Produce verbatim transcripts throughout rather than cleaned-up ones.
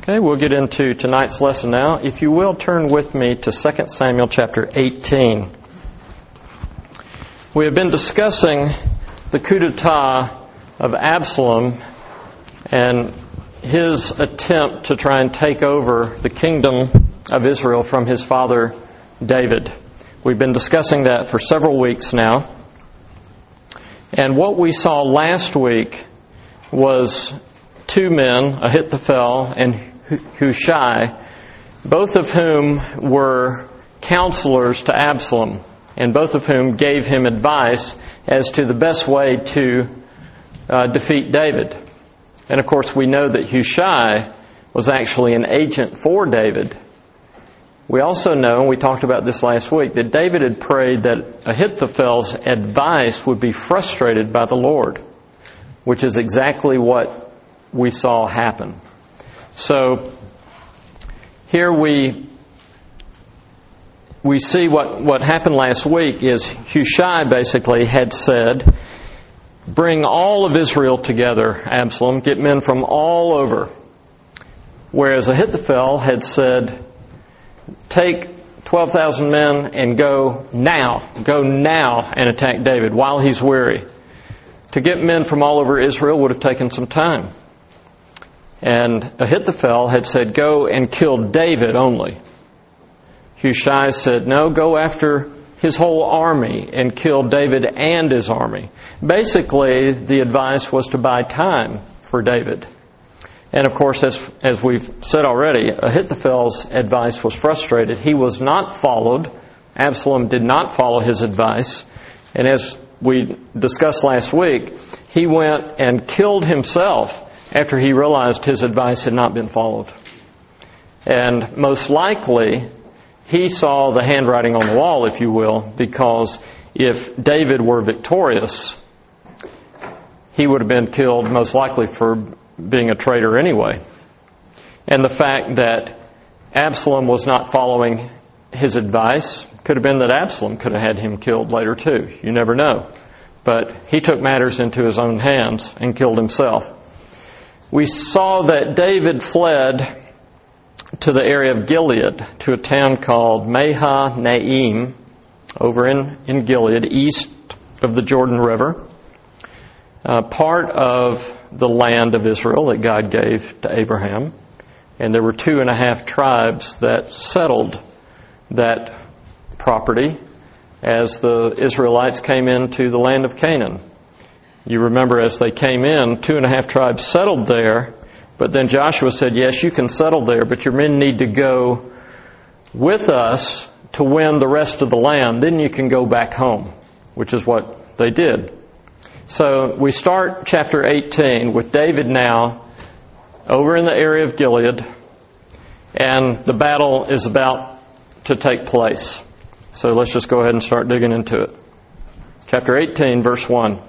Okay, we'll get into tonight's lesson now. If you will, turn with me to Second Samuel chapter eighteen. We have been discussing the coup d'etat of Absalom and his attempt to try and take over the kingdom of Israel from his father David. We've been discussing that for several weeks now. And what we saw last week was two men, Ahithophel and Hushai, both of whom were counselors to Absalom, and both of whom gave him advice as to the best way to uh, defeat David. And of course we know that Hushai was actually an agent for David. We also know, and we talked about this last week, that David had prayed that Ahithophel's advice would be frustrated by the Lord, which is exactly what we saw happen. So here we we see what, what happened last week is Hushai basically had said, bring all of Israel together, Absalom, get men from all over. Whereas Ahithophel had said, take twelve thousand men and go now, go now and attack David while he's weary. To get men from all over Israel would have taken some time. And Ahithophel had said, go and kill David only. Hushai said, no, go after his whole army and kill David and his army. Basically, the advice was to buy time for David. And of course, as, as we've said already, Ahithophel's advice was frustrated. He was not followed. Absalom did not follow his advice. And as we discussed last week, he went and killed himself after he realized his advice had not been followed. And most likely, he saw the handwriting on the wall, if you will, because if David were victorious, he would have been killed most likely for being a traitor anyway. And the fact that Absalom was not following his advice could have been that Absalom could have had him killed later too. You never know. But he took matters into his own hands and killed himself. We saw that David fled to the area of Gilead, to a town called Mahanaim, over in, in Gilead, east of the Jordan River, uh, part of the land of Israel that God gave to Abraham. And there were two and a half tribes that settled that property as the Israelites came into the land of Canaan. You remember as they came in, two and a half tribes settled there, but then Joshua said, yes, you can settle there, but your men need to go with us to win the rest of the land. Then you can go back home, which is what they did. So we start chapter eighteen with David now over in the area of Gilead, and the battle is about to take place. So let's just go ahead and start digging into it. Chapter eighteen, verse one.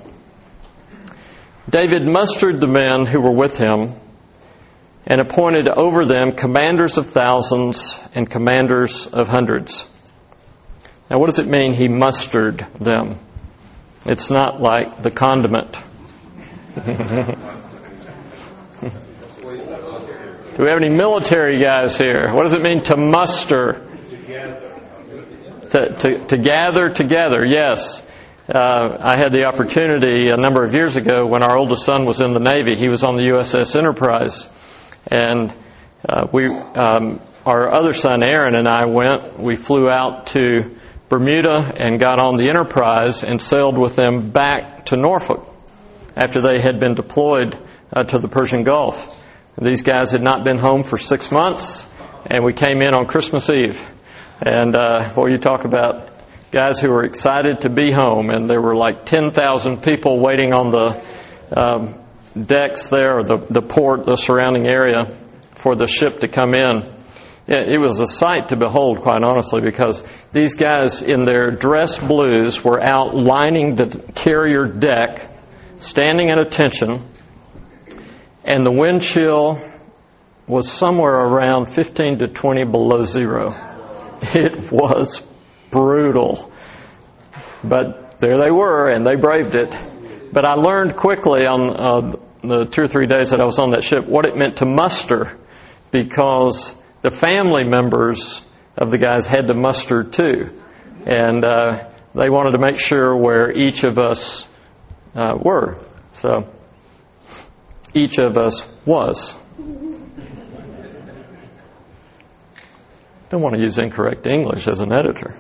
David mustered the men who were with him and appointed over them commanders of thousands and commanders of hundreds. Now what does it mean he mustered them? It's not like the condiment. Do we have any military guys here? What does it mean to muster? To, to, to gather together, yes. Uh, I had the opportunity a number of years ago when our oldest son was in the Navy. He was on the U S S Enterprise. And uh, we, um, our other son Aaron and I went, we flew out to Bermuda and got on the Enterprise and sailed with them back to Norfolk after they had been deployed uh, to the Persian Gulf. These guys had not been home for six months, and we came in on Christmas Eve. And uh, boy, you talk about guys who were excited to be home, and there were like ten thousand people waiting on the um, decks there, or the, the port, the surrounding area, for the ship to come in. It was a sight to behold, quite honestly, because these guys in their dress blues were out lining the carrier deck, standing at attention, and the wind chill was somewhere around fifteen to twenty below zero. It was brutal. But there they were, and they braved it. But I learned quickly on uh, the two or three days that I was on that ship what it meant to muster. because the family members of the guys had to muster too. And uh, they wanted to make sure where each of us uh, were. So, each of us was. Don't want to use incorrect English as an editor.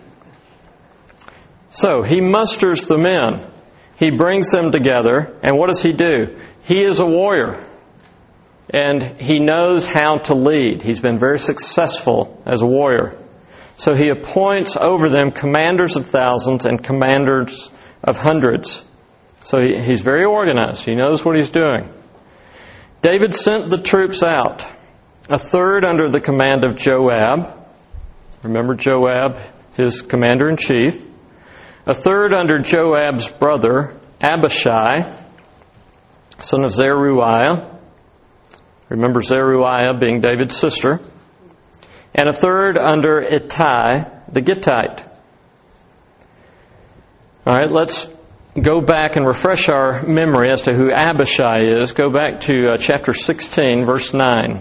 So, he musters the men. He brings them together. And what does he do? He is a warrior. And he knows how to lead. He's been very successful as a warrior. So he appoints over them commanders of thousands and commanders of hundreds. So he, he's very organized. He knows what he's doing. David sent the troops out, a third under the command of Joab. Remember Joab, his commander-in-chief. A third under Joab's brother, Abishai, son of Zeruiah. Remember Zeruiah being David's sister. And a third under Ittai, the Gittite. All right, let's go back and refresh our memory as to who Abishai is. Go back to uh, chapter sixteen, verse nine.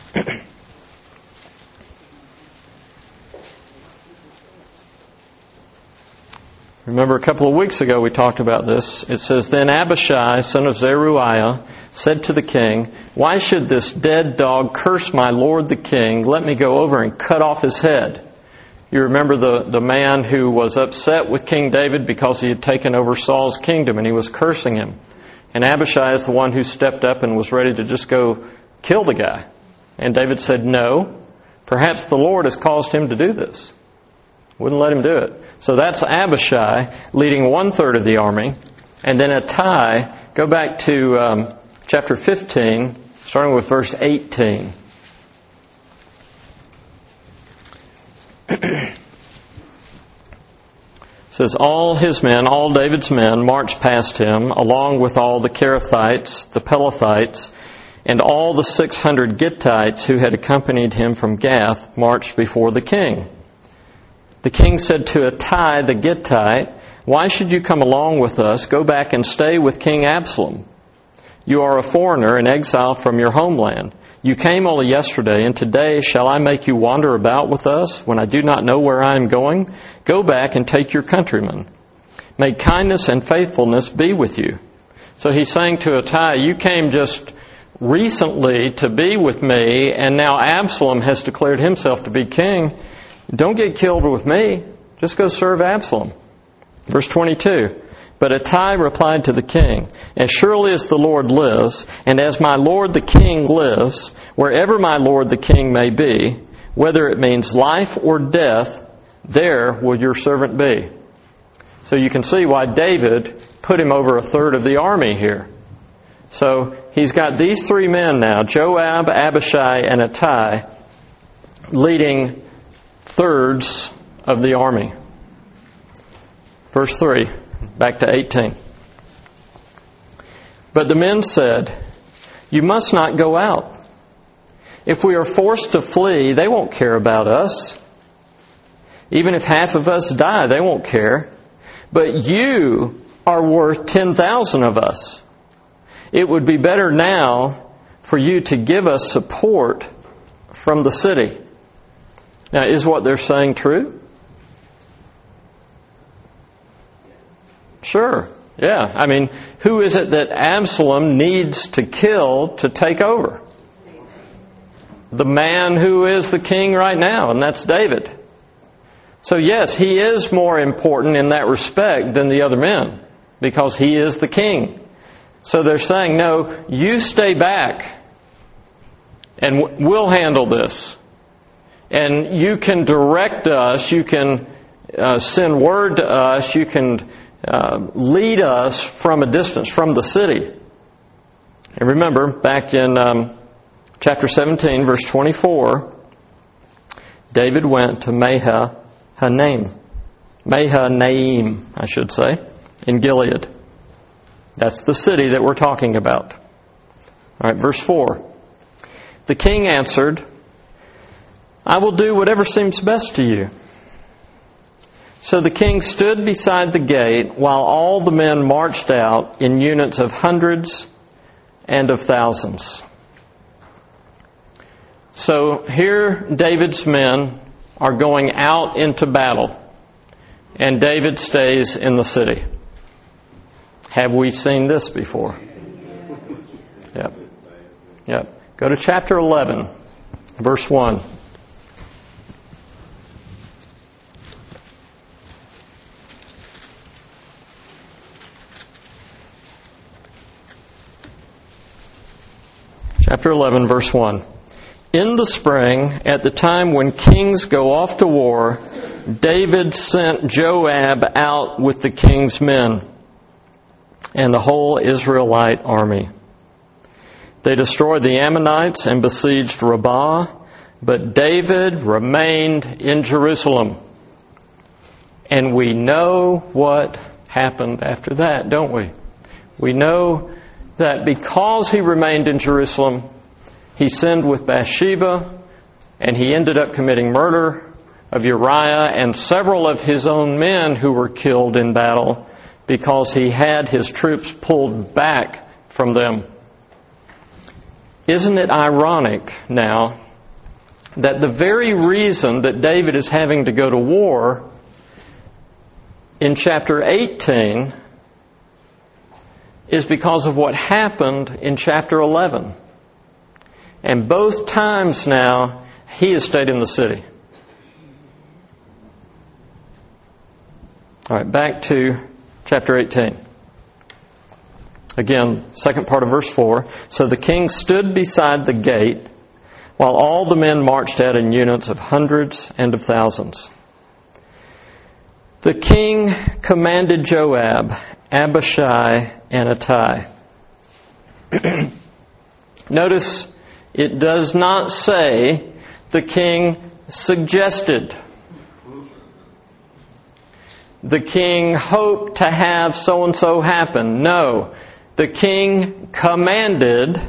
Remember a couple of weeks ago we talked about this. It says, Then Abishai, son of Zeruiah, said to the king, Why should this dead dog curse my lord the king? Let me go over and cut off his head. You remember the, the man who was upset with King David because he had taken over Saul's kingdom and he was cursing him. And Abishai is the one who stepped up and was ready to just go kill the guy. And David said, No, perhaps the Lord has caused him to do this. Wouldn't let him do it. So that's Abishai leading one third of the army. And then Ittai, go back to um, chapter fifteen, starting with verse eighteen. It says, All his men, all David's men, marched past him, along with all the Kerethites, the Pelethites, and all the six hundred Gittites who had accompanied him from Gath, marched before the king. The king said to Ittai the Gittite, Why should you come along with us? Go back and stay with King Absalom. You are a foreigner, an exile from your homeland. You came only yesterday, and today shall I make you wander about with us when I do not know where I am going? Go back and take your countrymen. May kindness and faithfulness be with you. So he's saying to Ittai, you came just recently to be with me, and now Absalom has declared himself to be king. Don't get killed with me. Just go serve Absalom. Verse twenty-two. But Ittai replied to the king, As surely as the Lord lives, and as my lord the king lives, wherever my lord the king may be, whether it means life or death, there will your servant be. So you can see why David put him over a third of the army here. So he's got these three men now, Joab, Abishai, and Ittai, leading thirds of the army. Verse three, back to eighteen. But the men said, You must not go out. If we are forced to flee, they won't care about us. Even if half of us die, they won't care. But you are worth ten thousand of us. It would be better now for you to give us support from the city. Now, is what they're saying true? Sure. Yeah. I mean, who is it that Absalom needs to kill to take over? The man who is the king right now, and that's David. So yes, he is more important in that respect than the other men, because he is the king. So they're saying, no, you stay back, and we'll handle this. And you can direct us, you can uh, send word to us, you can uh, lead us from a distance, from the city. And remember, back in um, chapter seventeen, verse twenty-four, David went to Mahanaim, Mahanaim, I should say, in Gilead. That's the city that we're talking about. All right, verse four. The king answered, I will do whatever seems best to you. So the king stood beside the gate while all the men marched out in units of hundreds and of thousands. So here David's men are going out into battle, and David stays in the city. Have we seen this before? Yep. Yep. Go to chapter eleven, verse one. Chapter eleven, verse one. In the spring, at the time when kings go off to war, David sent Joab out with the king's men and the whole Israelite army. They destroyed the Ammonites and besieged Rabbah, but David remained in Jerusalem. And we know what happened after that, don't we? We know that because he remained in Jerusalem, he sinned with Bathsheba, and he ended up committing murder of Uriah and several of his own men who were killed in battle because he had his troops pulled back from them. Isn't it ironic now that the very reason that David is having to go to war in chapter eighteen is because of what happened in chapter eleven? And both times now, he has stayed in the city. All right, back to chapter eighteen. Again, second part of verse four. So the king stood beside the gate while all the men marched out in units of hundreds and of thousands. The king commanded Joab, Abishai, and Ittai. Notice it does not say the king suggested. The king hoped to have so-and-so happen. No. The king commanded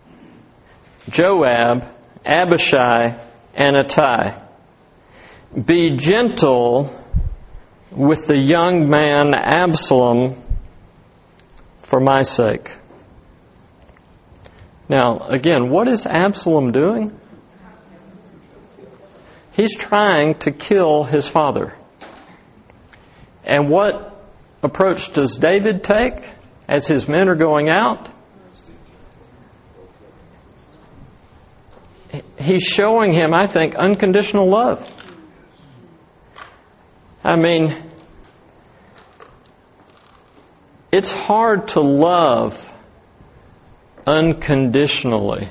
Joab, Abishai, and Ittai, be gentle with the young man Absalom for my sake. Now, again, what is Absalom doing? He's trying to kill his father. And what approach does David take as his men are going out? He's showing him, I think, unconditional love. I mean, it's hard to love unconditionally.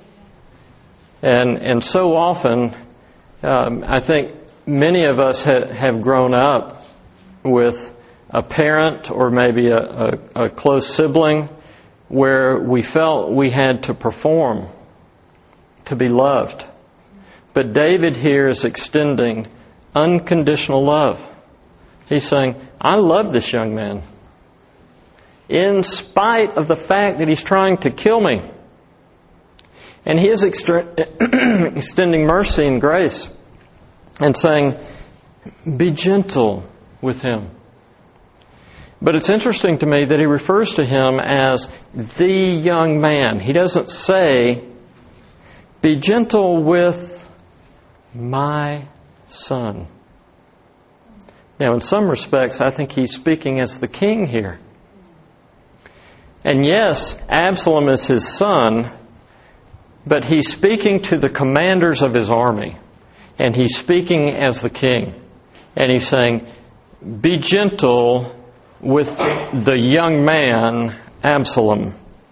And and so often, um, I think many of us ha- have grown up with a parent or maybe a, a, a close sibling where we felt we had to perform to be loved. But David here is extending unconditional love. He's saying, I love this young man, in spite of the fact that he's trying to kill me. And he is extre- extending mercy and grace and saying, be gentle with him. But it's interesting to me that he refers to him as the young man. He doesn't say, be gentle with my son. Now, in some respects, I think he's speaking as the king here. And yes, Absalom is his son, but he's speaking to the commanders of his army. And he's speaking as the king. And he's saying, be gentle with the young man, Absalom,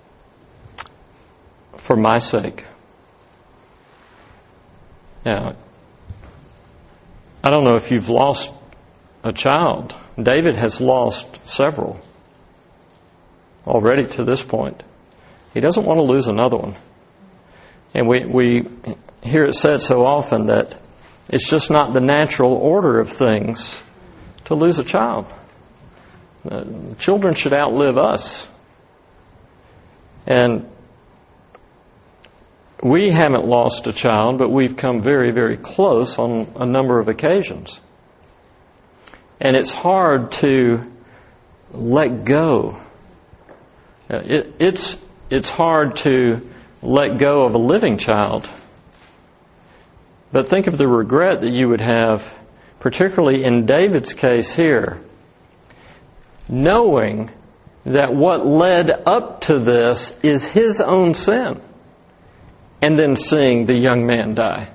for my sake. Now, I don't know if you've lost a child. David has lost several already to this point. He doesn't want to lose another one. And we, we hear it said so often that it's just not the natural order of things to lose a child. Uh, children should outlive us. And we haven't lost a child, but we've come very, very close on a number of occasions. And it's hard to let go. Uh, it, it's, it's hard to let go of a living child. But think of the regret that you would have, particularly in David's case here, knowing that what led up to this is his own sin, and then seeing the young man die.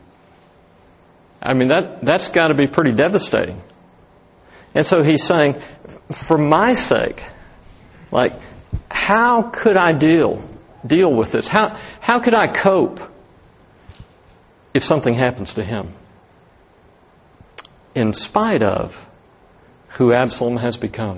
I mean, that, that's got to be pretty devastating. And so he's saying, for my sake, like, how could I deal deal with this? How how could I cope if something happens to him? In spite of who Absalom has become.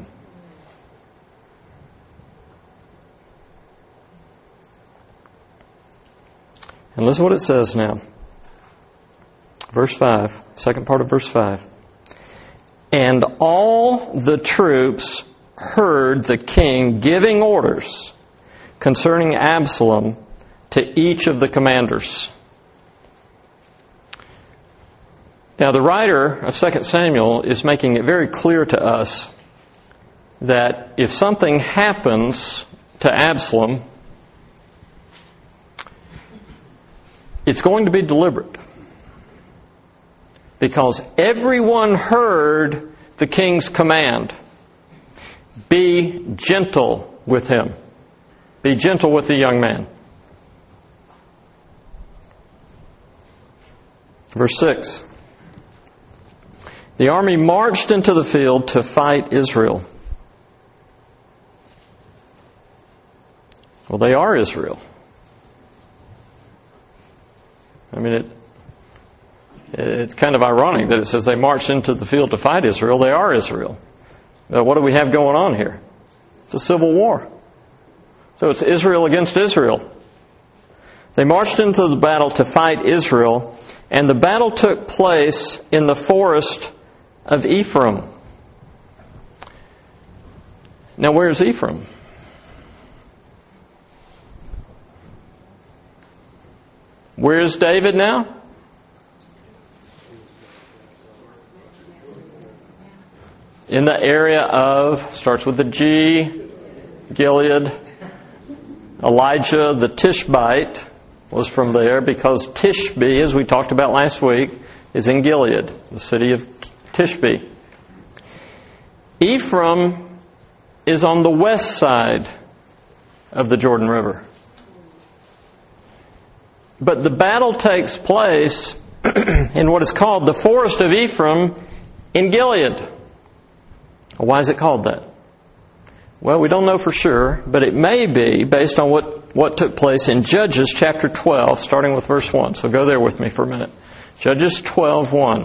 And listen to what it says now. Verse five, second part of verse five. And all the troops heard the king giving orders concerning Absalom to each of the commanders. Now, the writer of Second Samuel is making it very clear to us that if something happens to Absalom, it's going to be deliberate. Because everyone heard the king's command. Be gentle with him. Be gentle with the young man. Verse six. The army marched into the field to fight Israel. Well, they are Israel. I mean, it, it's kind of ironic that it says they marched into the field to fight Israel. They are Israel. Now, what do we have going on here? It's a civil war. So it's Israel against Israel. They marched into the battle to fight Israel, and the battle took place in the forest of Ephraim. Now, where's Ephraim? Where's David now? In the area of, starts with the G, Gilead. Elijah the Tishbite was from there because Tishbe, as we talked about last week, is in Gilead, the city of Tishbe. Ephraim is on the west side of the Jordan River. But the battle takes place in what is called the forest of Ephraim in Gilead. Why is it called that? Well, we don't know for sure, but it may be based on what, what took place in Judges chapter twelve, starting with verse one. So go there with me for a minute. Judges twelve one.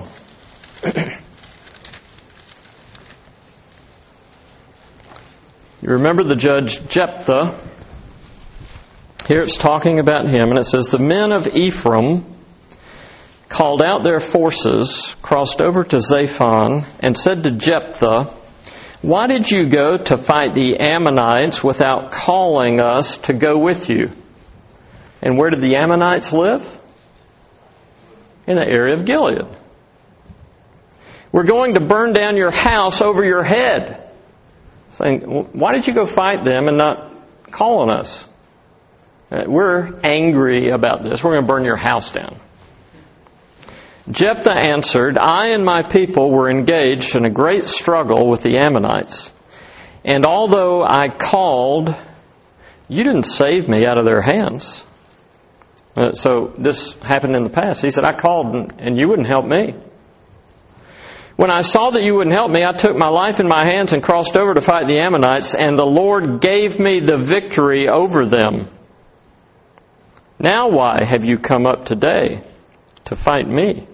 You remember the judge Jephthah. Here it's talking about him, and it says, the men of Ephraim called out their forces, crossed over to Zaphon, and said to Jephthah, why did you go to fight the Ammonites without calling us to go with you? And where did the Ammonites live? In the area of Gilead. We're going to burn down your house over your head. Saying, why did you go fight them and not call on us? We're angry about this. We're going to burn your house down. Jephthah answered, I and my people were engaged in a great struggle with the Ammonites. And although I called, you didn't save me out of their hands. Uh, so this happened in the past. He said, I called and, and you wouldn't help me. When I saw that you wouldn't help me, I took my life in my hands and crossed over to fight the Ammonites, and the Lord gave me the victory over them. Now why have you come up today to fight me?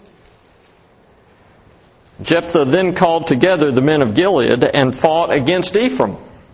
Jephthah then called together the men of Gilead and fought against Ephraim.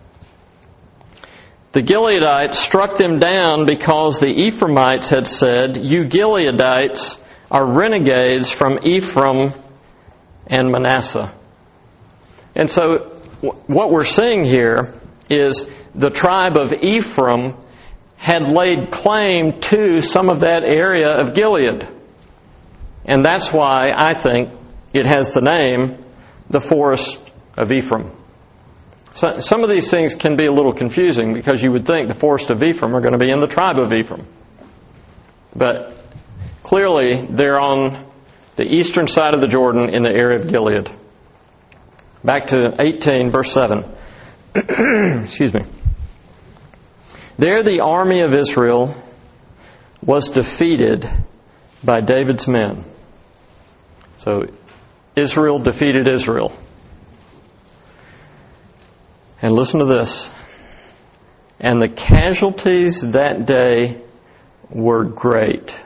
The Gileadites struck them down because the Ephraimites had said, you Gileadites are renegades from Ephraim and Manasseh. And so what we're seeing here is the tribe of Ephraim had laid claim to some of that area of Gilead. And that's why I think it has the name, the Forest of Ephraim. So some of these things can be a little confusing because you would think the Forest of Ephraim are going to be in the tribe of Ephraim. But Clearly, they're on the eastern side of the Jordan in the area of Gilead. Back to eighteen, verse seven. Excuse me. There the army of Israel was defeated by David's men. So Israel defeated Israel. And listen to this. And the casualties that day were great.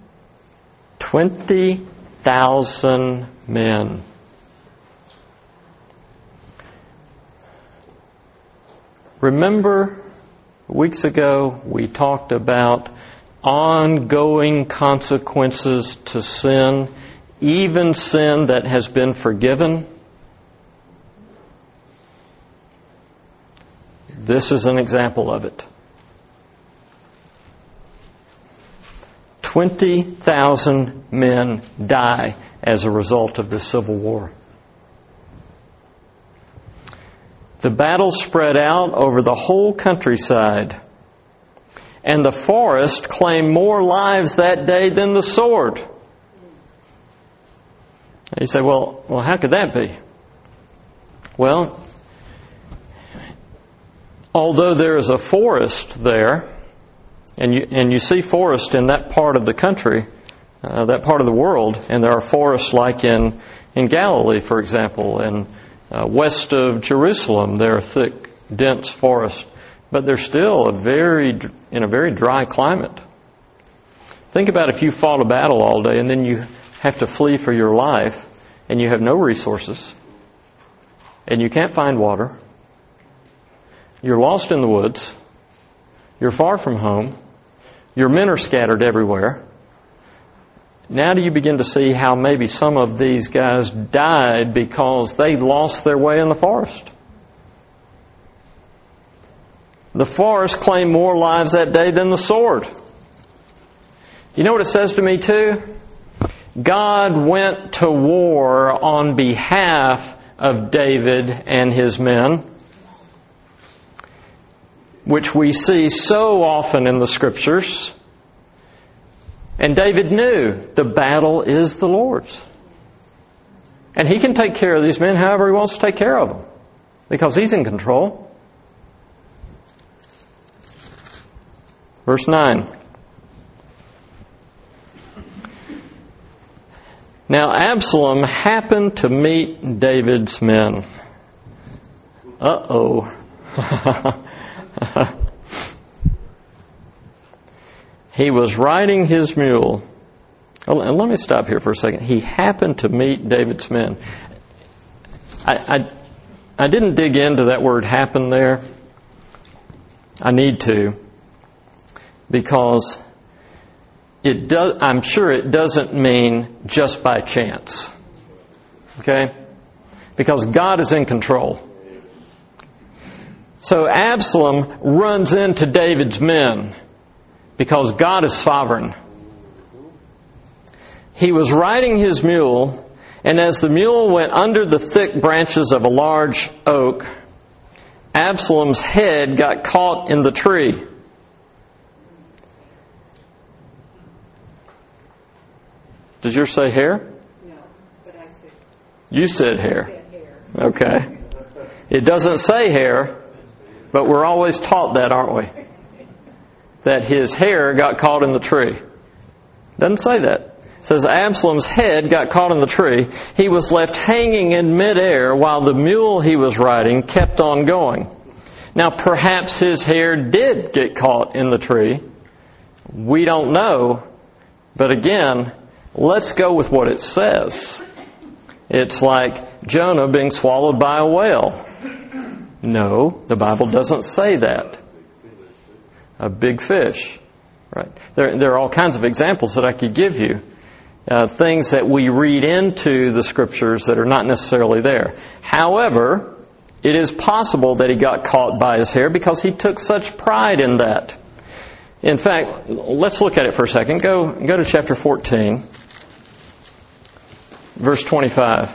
Twenty thousand men. Remember, weeks ago we talked about ongoing consequences to sin, even sin that has been forgiven. This is an example of it. twenty thousand men die as a result of this civil war. The battle spread out over the whole countryside, and the forest claimed more lives that day than the sword. And you say, well, well, how could that be? Well, although there is a forest there, and you and you see forest in that part of the country, uh, that part of the world, and there are forests like in, in Galilee, for example, and uh, west of Jerusalem, there are thick, dense forests, but they're still a very in a very dry climate. Think about if you fought a battle all day and then you have to flee for your life, and you have no resources, and you can't find water. You're lost in the woods. You're far from home. Your men are scattered everywhere. Now do you begin to see how maybe some of these guys died because they lost their way in the forest? The forest claimed more lives that day than the sword. You know what it says to me too? God went to war on behalf of David and his men, which we see so often in the Scriptures. And David knew the battle is the Lord's. And he can take care of these men however he wants to take care of them, because he's in control. Verse nine. Now Absalom happened to meet David's men. Uh-oh. He was riding his mule. Oh, and let me stop here for a second. He happened to meet David's men. I, I, I didn't dig into that word happen there. I need to, because it does. I'm sure it doesn't mean just by chance. Okay? Because God is in control. So Absalom runs into David's men because God is sovereign. He was riding his mule, and as the mule went under the thick branches of a large oak, Absalom's head got caught in the tree. Did yours say hair? No, but I said. You said hair. I said hair. Okay. It doesn't say hair, but we're always taught that, aren't we? That his hair got caught in the tree. Doesn't say that. It says Absalom's head got caught in the tree. He was left hanging in midair while the mule he was riding kept on going. Now, perhaps his hair did get caught in the tree. We don't know. But again, let's go with what it says. It's like Jonah being swallowed by a whale. No, the Bible doesn't say that. A big fish. Right? There, there are all kinds of examples that I could give you. Uh, things that we read into the Scriptures that are not necessarily there. However, it is possible that he got caught by his hair because he took such pride in that. In fact, let's look at it for a second. Go, go to chapter fourteen, verse twenty-five.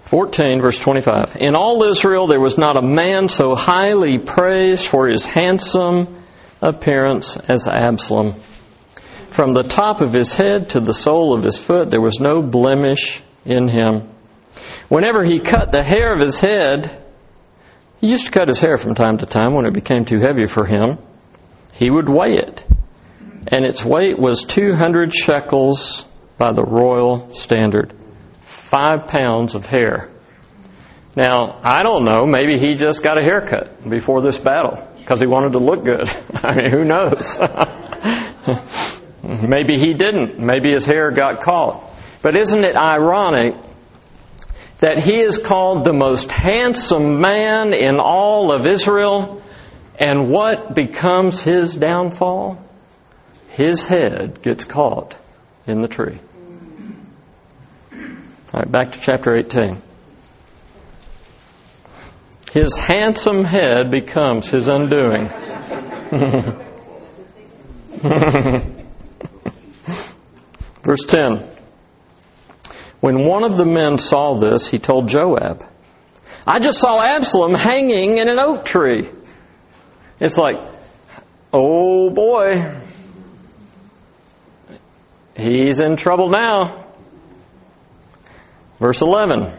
fourteen, verse twenty-five. In all Israel there was not a man so highly praised for his handsome appearance as Absalom. From the top of his head to the sole of his foot there was no blemish in him. Whenever he cut the hair of his head, he used to cut his hair from time to time when it became too heavy for him, he would weigh it. And its weight was two hundred shekels by the royal standard. Five pounds of hair. Now, I don't know, maybe he just got a haircut before this battle because he wanted to look good. I mean, who knows? Maybe he didn't. Maybe his hair got caught. But isn't it ironic that he is called the most handsome man in all of Israel, and what becomes his downfall? His head gets caught in the tree. All right, back to chapter eighteen. His handsome head becomes his undoing. Verse ten. When one of the men saw this, he told Joab, I just saw Absalom hanging in an oak tree. It's like, oh boy, he's in trouble now. Verse eleven.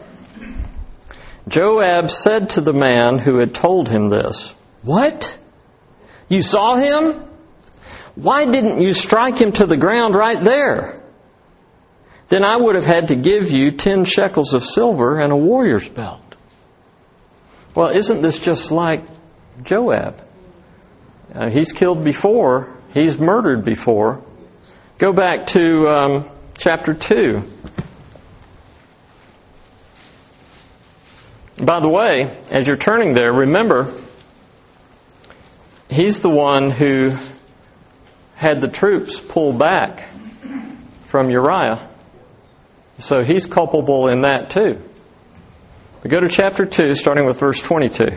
Joab said to the man who had told him this, What? You saw him? Why didn't you strike him to the ground right there? Then I would have had to give you ten shekels of silver and a warrior's belt. Well, isn't this just like Joab? Uh, he's killed before. He's murdered before. Go back to um, chapter two. By the way, as you're turning there, remember, he's the one who had the troops pull back from Uriah. So he's culpable in that too. We go to chapter two, starting with verse twenty-two.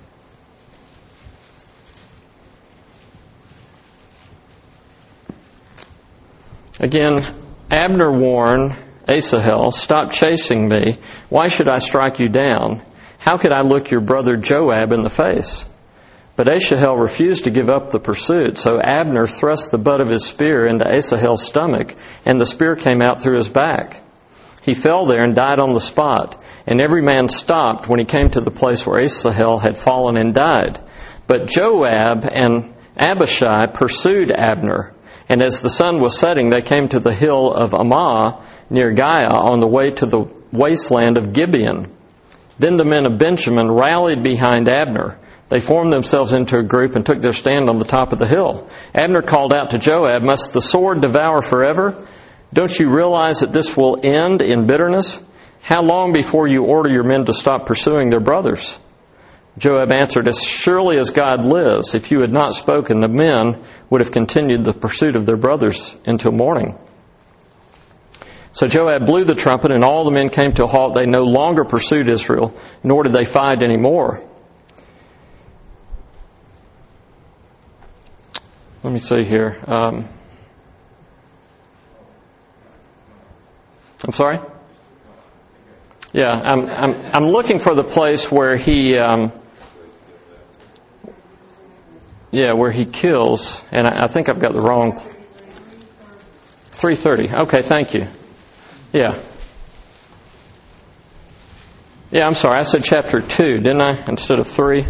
Again, Abner warned Asahel, Stop chasing me. Why should I strike you down? How could I look your brother Joab in the face? But Asahel refused to give up the pursuit, so Abner thrust the butt of his spear into Asahel's stomach, and the spear came out through his back. He fell there and died on the spot, and every man stopped when he came to the place where Asahel had fallen and died. But Joab and Abishai pursued Abner, and as the sun was setting, they came to the hill of Ammah near Giah on the way to the wasteland of Gibeon. Then the men of Benjamin rallied behind Abner. They formed themselves into a group and took their stand on the top of the hill. Abner called out to Joab, Must the sword devour forever? Don't you realize that this will end in bitterness? How long before you order your men to stop pursuing their brothers? Joab answered, As surely as God lives, if you had not spoken, the men would have continued the pursuit of their brothers until morning. So Joab blew the trumpet, and all the men came to a halt. They no longer pursued Israel, nor did they fight anymore. Let me see here. Um, I'm sorry? Yeah, I'm, I'm, I'm looking for the place where he, um, yeah, where he kills, and I, I think I've got the wrong, three thirty. Okay, thank you. Yeah. Yeah, I'm sorry, I said chapter two, didn't I, instead of three?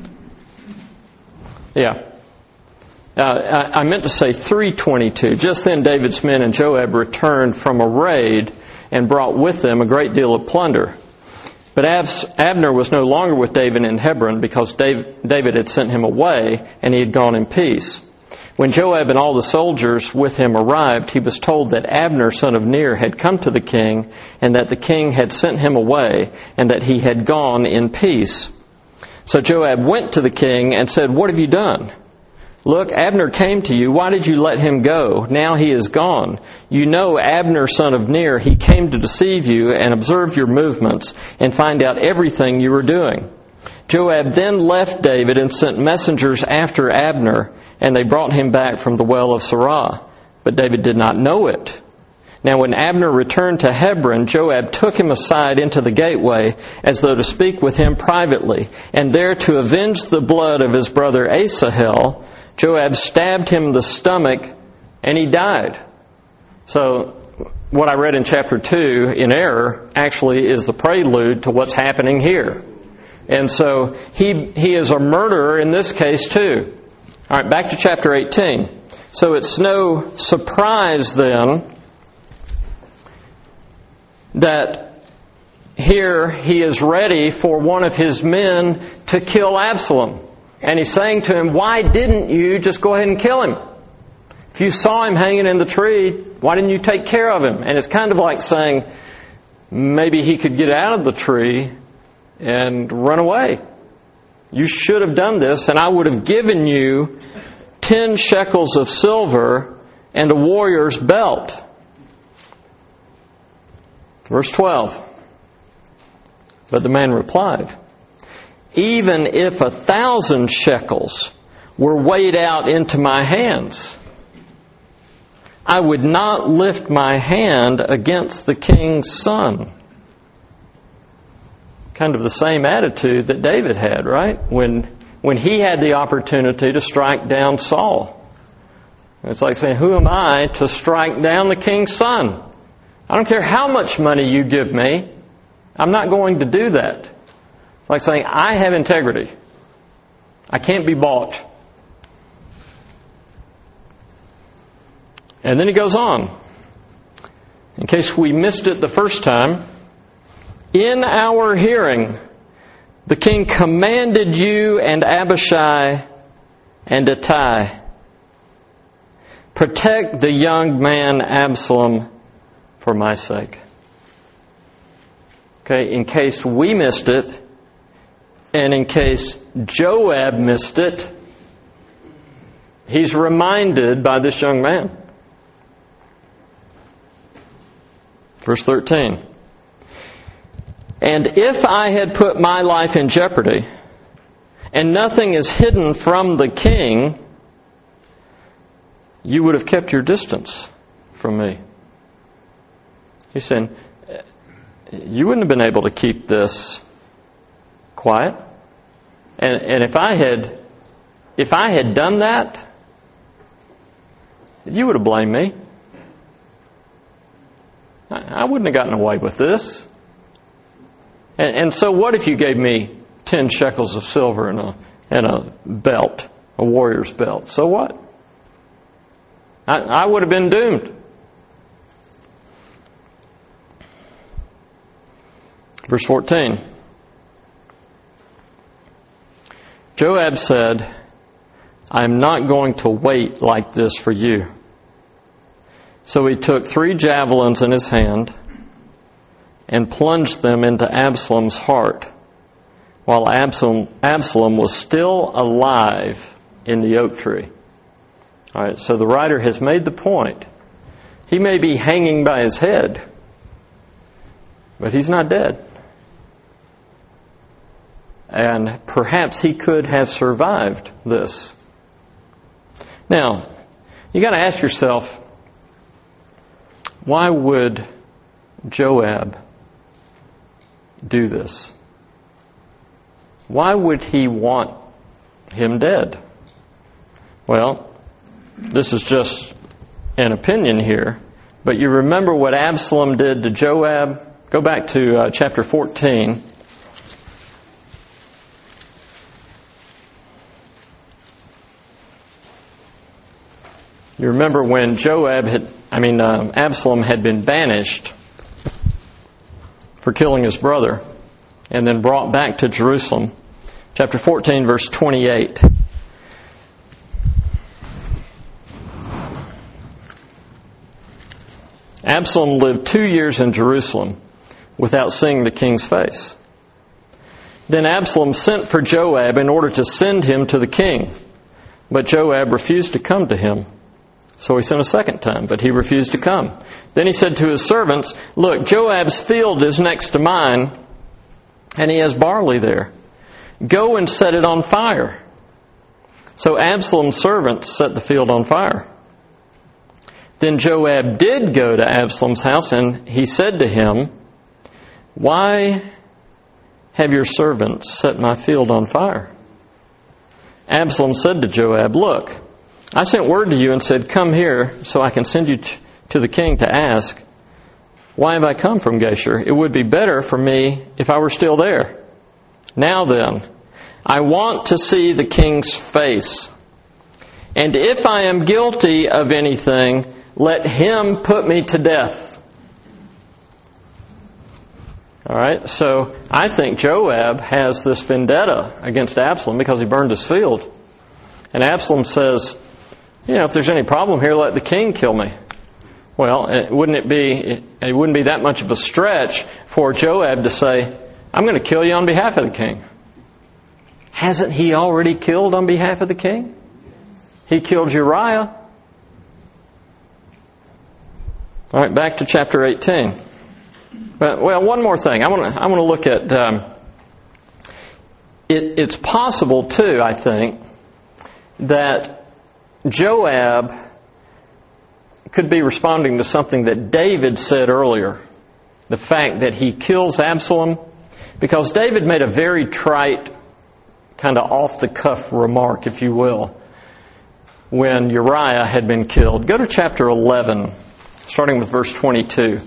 Yeah. Uh, I, I meant to say three twenty-two. Just then David's men and Joab returned from a raid and brought with them a great deal of plunder. But Abner was no longer with David in Hebron because David had sent him away and he had gone in peace. When Joab and all the soldiers with him arrived, he was told that Abner, son of Ner, had come to the king and that the king had sent him away and that he had gone in peace. So Joab went to the king and said, What have you done? Look, Abner came to you. Why did you let him go? Now he is gone. You know Abner, son of Ner. He came to deceive you and observe your movements and find out everything you were doing. Joab then left David and sent messengers after Abner, and they brought him back from the well of Sirah. But David did not know it. Now when Abner returned to Hebron, Joab took him aside into the gateway, as though to speak with him privately. And there, to avenge the blood of his brother Asahel, Joab stabbed him in the stomach, and he died. So what I read in chapter two in error actually is the prelude to what's happening here. And so he he is a murderer in this case too. All right, back to chapter eighteen. So it's no surprise then that here he is ready for one of his men to kill Absalom. And he's saying to him, why didn't you just go ahead and kill him? If you saw him hanging in the tree, why didn't you take care of him? And it's kind of like saying, maybe he could get out of the tree and run away. You should have done this, and I would have given you ten shekels of silver and a warrior's belt. Verse twelve. But the man replied, even if a thousand shekels were weighed out into my hands, I would not lift my hand against the king's son. Kind of the same attitude that David had, right? When when he had the opportunity to strike down Saul. It's like saying, who am I to strike down the king's son? I don't care how much money you give me. I'm not going to do that. It's like saying, I have integrity. I can't be bought. And then he goes on. In case we missed it the first time, in our hearing, the king commanded you and Abishai and Ittai, protect the young man Absalom for my sake. Okay, in case we missed it, and in case Joab missed it, he's reminded by this young man. Verse thirteen. And if I had put my life in jeopardy, and nothing is hidden from the king, you would have kept your distance from me. He's saying, you wouldn't have been able to keep this quiet. And, and if I had, if I had done that, you would have blamed me. I, I wouldn't have gotten away with this. And, and so what if you gave me ten shekels of silver and a, and a belt, a warrior's belt? So what? I, I would have been doomed. Verse fourteen. Joab said, I am not going to wait like this for you. So he took three javelins in his hand and plunged them into Absalom's heart while Absalom, Absalom was still alive in the oak tree. All right, so the writer has made the point. He may be hanging by his head, but he's not dead. And perhaps he could have survived this. Now, you got to ask yourself, why would Joab do this? Why would he want him dead? Well, this is just an opinion here, but you remember what Absalom did to Joab? Go back to uh, chapter fourteen. You remember when Joab had, I mean, uh, Absalom had been banished for killing his brother and then brought back to Jerusalem. Chapter fourteen, verse twenty-eight. Absalom lived two years in Jerusalem without seeing the king's face. Then Absalom sent for Joab in order to send him to the king. But Joab refused to come to him. So he sent a second time, but he refused to come. Then he said to his servants, look, Joab's field is next to mine, and he has barley there. Go and set it on fire. So Absalom's servants set the field on fire. Then Joab did go to Absalom's house, and he said to him, "Why have your servants set my field on fire?" Absalom said to Joab, "Look, I sent word to you and said, 'Come here, so I can send you t- to the king to ask, why have I come from Geshur? It would be better for me if I were still there. Now then, I want to see the king's face. And if I am guilty of anything, let him put me to death.'" All right, so I think Joab has this vendetta against Absalom because he burned his field. And Absalom says, you know, if there's any problem here, let the king kill me. Well, wouldn't it be, it wouldn't be that much of a stretch for Joab to say, "I'm going to kill you on behalf of the king." Hasn't he already killed on behalf of the king? He killed Uriah. All right, back to chapter eighteen. But, well, one more thing. I want to I want to look at. Um, it, it's possible too, I think, that Joab could be responding to something that David said earlier. The fact that he kills Absalom, because David made a very trite, kind of off-the-cuff remark, if you will, when Uriah had been killed. Go to chapter eleven, starting with verse twenty-two.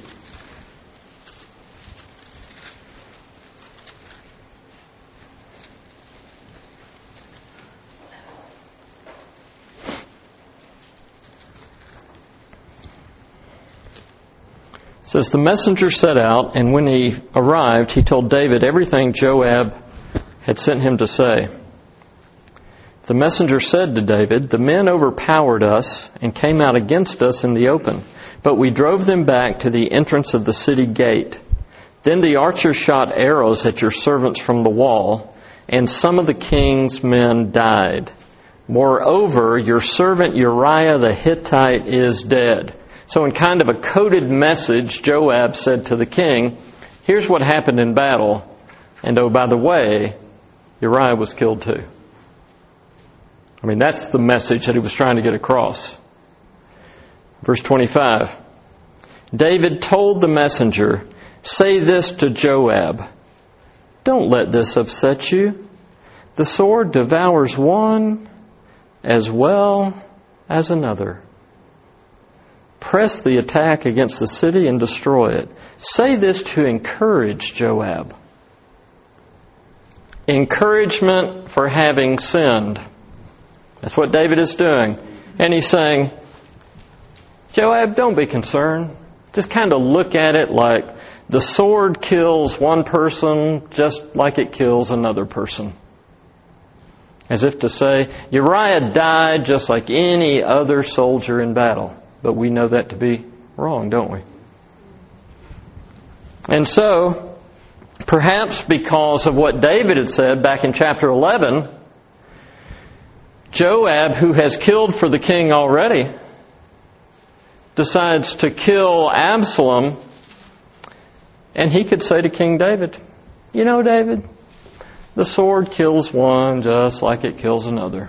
It says, "The messenger set out, and when he arrived, he told David everything Joab had sent him to say. The messenger said to David, 'The men overpowered us and came out against us in the open, but we drove them back to the entrance of the city gate. Then the archers shot arrows at your servants from the wall, and some of the king's men died. Moreover, your servant Uriah the Hittite is dead.'" So in kind of a coded message, Joab said to the king, here's what happened in battle, and oh, by the way, Uriah was killed too. I mean, that's the message that he was trying to get across. Verse twenty-five. David told the messenger, "Say this to Joab, don't let this upset you. The sword devours one as well as another. Press the attack against the city and destroy it." Say this to encourage Joab. Encouragement for having sinned. That's what David is doing. And he's saying, Joab, don't be concerned. Just kind of look at it like the sword kills one person just like it kills another person. As if to say, Uriah died just like any other soldier in battle. But we know that to be wrong, don't we? And so, perhaps because of what David had said back in chapter eleven, Joab, who has killed for the king already, decides to kill Absalom, and he could say to King David, "You know, David, the sword kills one just like it kills another."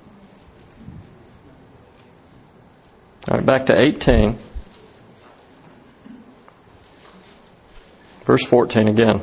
All right, back to eighteen. Verse fourteen again.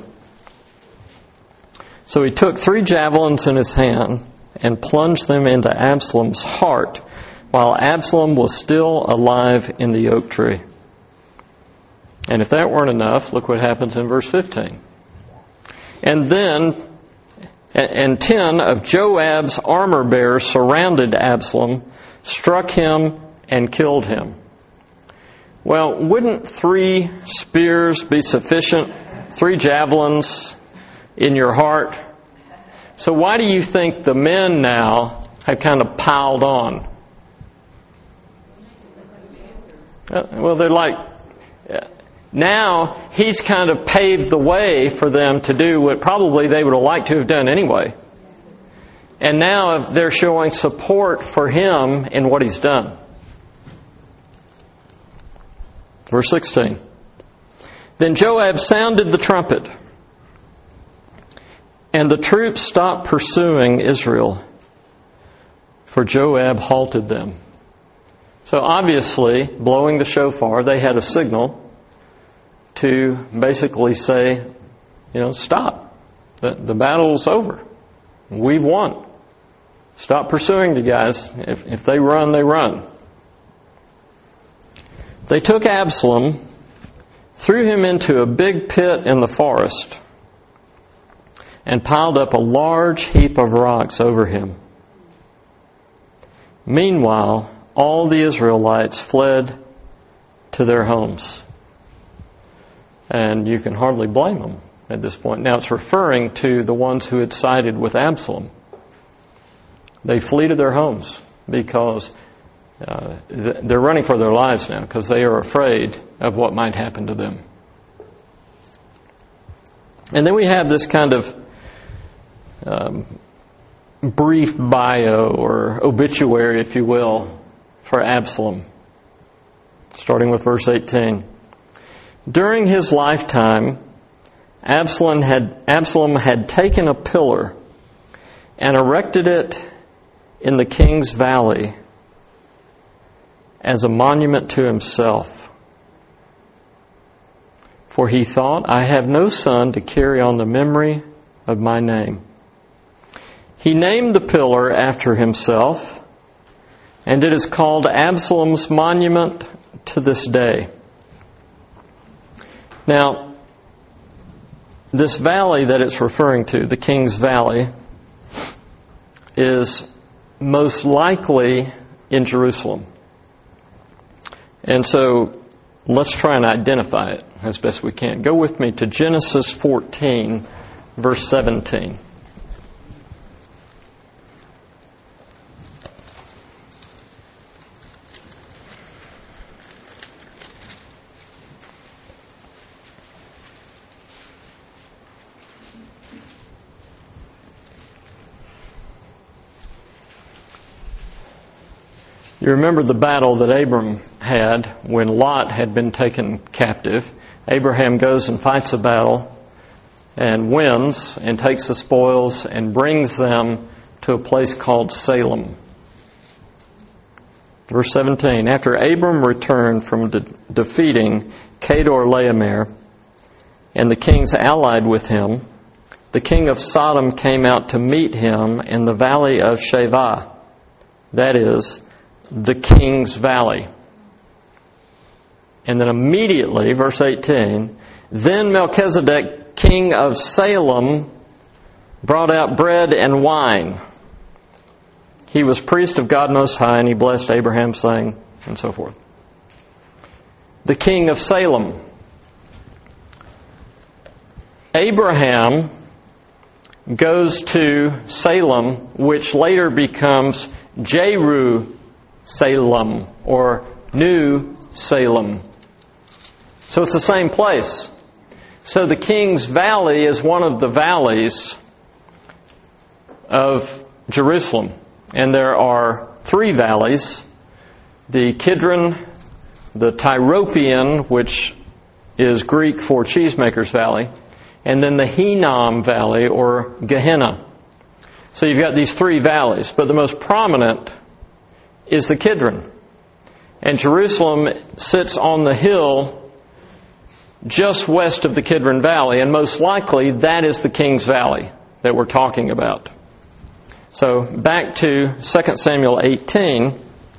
"So he took three javelins in his hand and plunged them into Absalom's heart while Absalom was still alive in the oak tree." And if that weren't enough, look what happens in verse fifteen. "And then, and ten of Joab's armor bearers surrounded Absalom, struck him, and killed him." Well, wouldn't three spears be sufficient? Three javelins in your heart? So why do you think the men now have kind of piled on? Well, they're like, now he's kind of paved the way for them to do what probably they would have liked to have done anyway. And now they're showing support for him in what he's done. Verse sixteen. "Then Joab sounded the trumpet, and the troops stopped pursuing Israel, for Joab halted them." So obviously, blowing the shofar, they had a signal to basically say, you know, stop. The, the battle's over. We've won. Stop pursuing the guys. If, if they run, they run. They took Absalom, threw him into a big pit in the forest, and piled up a large heap of rocks over him. Meanwhile, all the Israelites fled to their homes. And you can hardly blame them at this point. Now it's referring to the ones who had sided with Absalom. They flee to their homes because uh, they're running for their lives now because they are afraid of what might happen to them. And then we have this kind of um, brief bio or obituary, if you will, for Absalom, starting with verse eighteen. During his lifetime, Absalom had, Absalom had taken a pillar and erected it in the king's valley as a monument to himself. For he thought, I have no son to carry on the memory of my name. He named the pillar after himself, and it is called Absalom's monument to this day. Now, this valley that it's referring to, the King's Valley, is most likely in Jerusalem. And so, let's try and identify it as best we can. Go with me to Genesis fourteen, verse seventeen. You remember the battle that Abram had when Lot had been taken captive. Abraham goes and fights a battle and wins and takes the spoils and brings them to a place called Salem. Verse seventeen, after Abram returned from de- defeating Kedorlaomer and the kings allied with him, the king of Sodom came out to meet him in the valley of Shavah, that is, the King's Valley. And then immediately, verse eighteen, then Melchizedek, king of Salem, brought out bread and wine. He was priest of God Most High, and he blessed Abraham, saying, and so forth. The king of Salem. Abraham goes to Salem, which later becomes Jerusalem. Salem or New Salem. So it's the same place. So the King's Valley is one of the valleys of Jerusalem. And there are three valleys. The Kidron, the Tyropoeon, which is Greek for Cheesemaker's Valley, and then the Hinnom Valley or Gehenna. So you've got these three valleys, but the most prominent is the Kidron. And Jerusalem sits on the hill just west of the Kidron Valley, and most likely that is the King's Valley that we're talking about. So back to Second Samuel eighteen.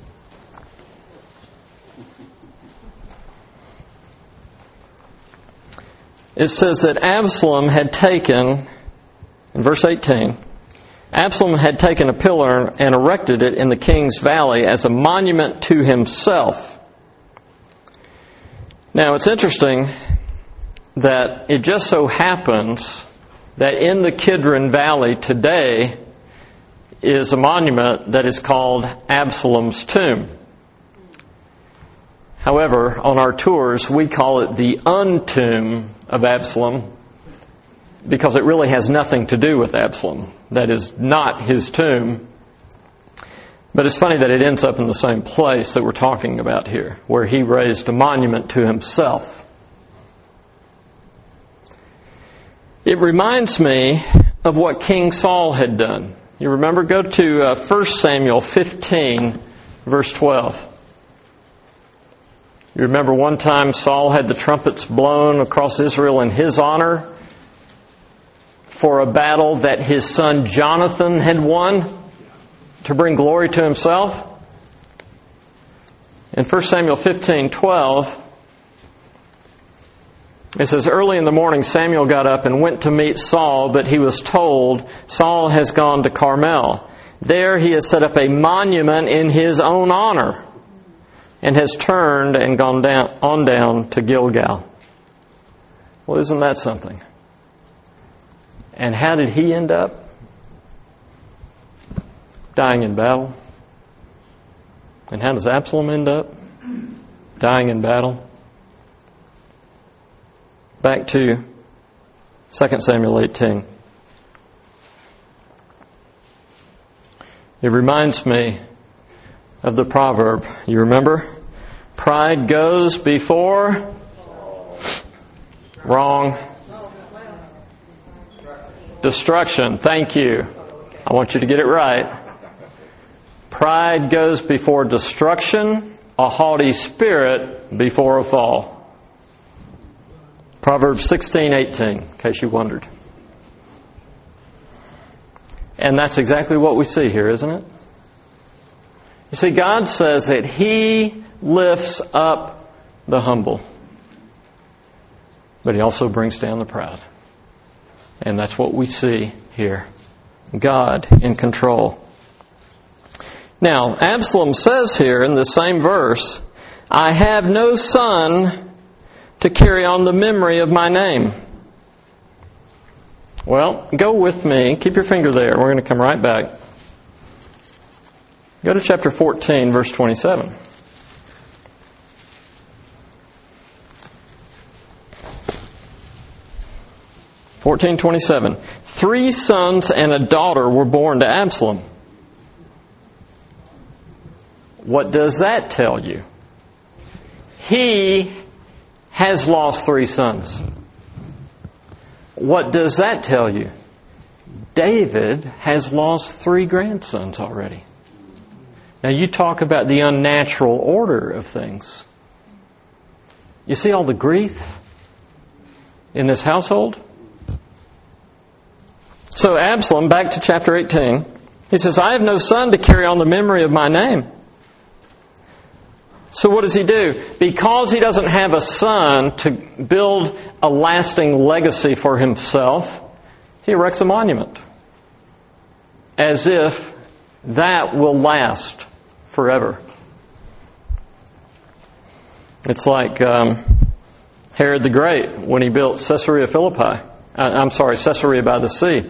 It says that Absalom had taken, in verse eighteen, Absalom had taken a pillar and erected it in the King's Valley as a monument to himself. Now, it's interesting that it just so happens that in the Kidron Valley today is a monument that is called Absalom's tomb. However, on our tours, we call it the untomb of Absalom, because it really has nothing to do with Absalom. That is not his tomb. But it's funny that it ends up in the same place that we're talking about here, where he raised a monument to himself. It reminds me of what King Saul had done. You remember? Go to uh, First Samuel fifteen, verse twelve. You remember one time Saul had the trumpets blown across Israel in his honor for a battle that his son Jonathan had won to bring glory to himself. In First Samuel fifteen twelve, it says, early in the morning Samuel got up and went to meet Saul, but he was told, Saul has gone to Carmel. There he has set up a monument in his own honor and has turned and gone down on down to Gilgal. Well, isn't that something? And how did he end up? Dying in battle. And how does Absalom end up? Dying in battle. Back to Second Samuel eighteen. It reminds me of the proverb. You remember? Pride goes before... Wrong. Destruction. Thank you. I want you to get it right. Pride goes before destruction, a haughty spirit before a fall. Proverbs sixteen eighteen, in case you wondered. And that's exactly what we see here, isn't it? You see, God says that He lifts up the humble, but He also brings down the proud. And that's what we see here. God in control. Now, Absalom says here in the same verse, I have no son to carry on the memory of my name. Well, go with me. Keep your finger there. We're going to come right back. Go to chapter fourteen, verse twenty-seven. fourteen twenty-seven. Three sons and a daughter were born to Absalom. What does that tell you? He has lost three sons. What does that tell you? David has lost three grandsons already. Now you talk about the unnatural order of things. You see all the grief in this household? So Absalom, back to chapter eighteen, he says, I have no son to carry on the memory of my name. So what does he do? Because he doesn't have a son to build a lasting legacy for himself, he erects a monument. As if that will last forever. It's like um, Herod the Great when he built Caesarea Philippi. I'm sorry, Caesarea by the sea.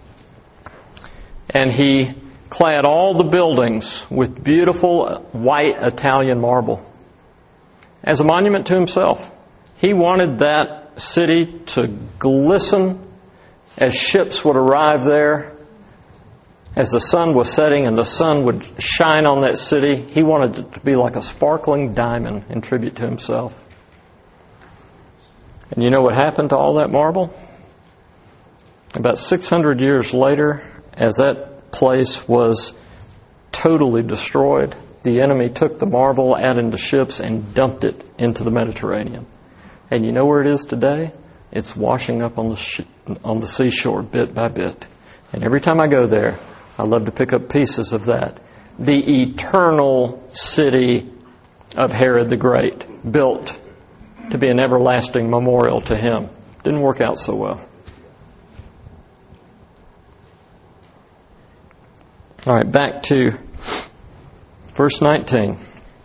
And he clad all the buildings with beautiful white Italian marble as a monument to himself. He wanted that city to glisten as ships would arrive there, as the sun was setting and the sun would shine on that city. He wanted it to be like a sparkling diamond in tribute to himself. And you know what happened to all that marble? About six hundred years later, as that place was totally destroyed, the enemy took the marble out into ships and dumped it into the Mediterranean. And you know where it is today? It's washing up on the sh- on the seashore bit by bit. And every time I go there, I love to pick up pieces of that. The eternal city of Herod the Great, built to be an everlasting memorial to him. Didn't work out so well. All right, back to verse nineteen.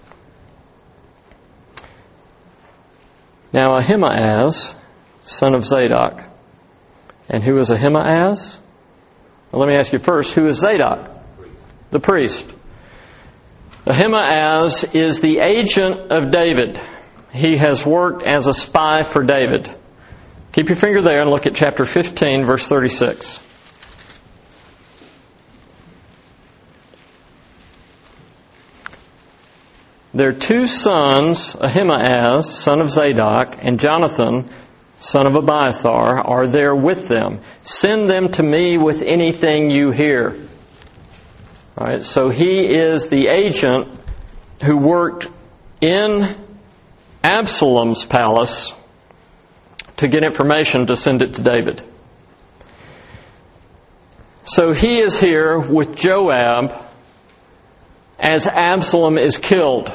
Now Ahimaaz, son of Zadok. And who is Ahimaaz? Well, let me ask you first, who is Zadok? The priest. Ahimaaz is the agent of David. He has worked as a spy for David. Keep your finger there and look at chapter fifteen, verse thirty-six. Their two sons, Ahimaaz, son of Zadok, and Jonathan, son of Abiathar, are there with them. Send them to me with anything you hear. All right, so he is the agent who worked in Absalom's palace to get information to send it to David. So he is here with Joab as Absalom is killed.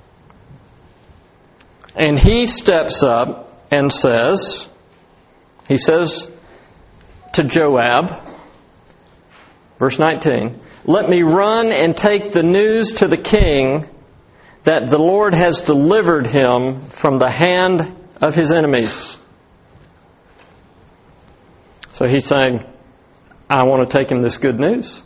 And he steps up and says, he says to Joab, verse nineteen, "Let me run and take the news to the king that the Lord has delivered him from the hand of his enemies." So he's saying, I want to take him this good news.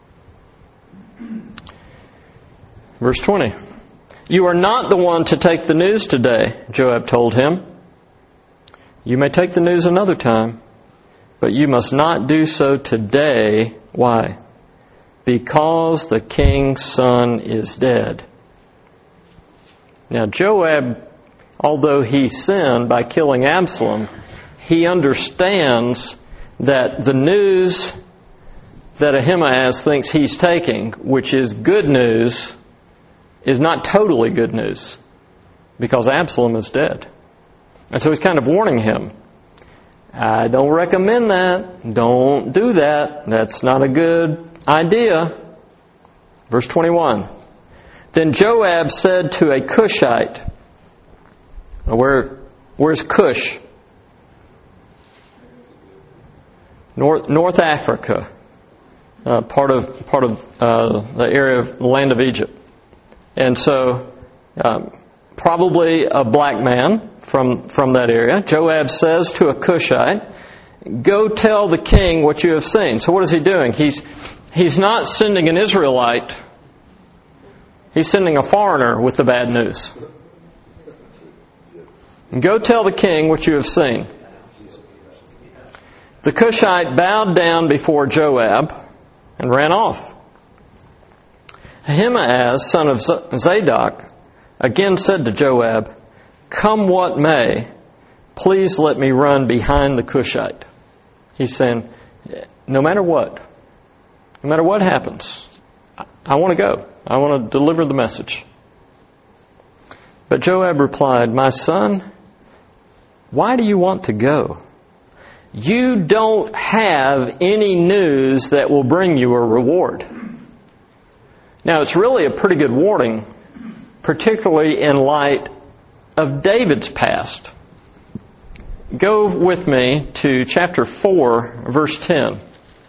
Verse twenty, "You are not the one to take the news today," Joab told him. "You may take the news another time, but you must not do so today." Why? "Because the king's son is dead." Now Joab, although he sinned by killing Absalom, he understands that the news that Ahimaaz thinks he's taking, which is good news, is not totally good news, because Absalom is dead. And so he's kind of warning him, I don't recommend that. Don't do that. That's not a good idea. Verse twenty-one. "Then Joab said to a Cushite," where, where's Cush? North, North Africa, uh, part of part of uh, the area of the land of Egypt, and so um, probably a black man from from that area. Joab says to a Cushite, "Go tell the king what you have seen." So what is he doing? He's he's not sending an Israelite. He's sending a foreigner with the bad news. "Go tell the king what you have seen." The Cushite bowed down before Joab and ran off. Ahimaaz, son of Zadok, again said to Joab, "Come what may, please let me run behind the Cushite." He's saying, no matter what, no matter what happens, I want to go. I want to deliver the message. But Joab replied, "My son, why do you want to go? You don't have any news that will bring you a reward." Now, it's really a pretty good warning, particularly in light of David's past. Go with me to chapter four, verse ten.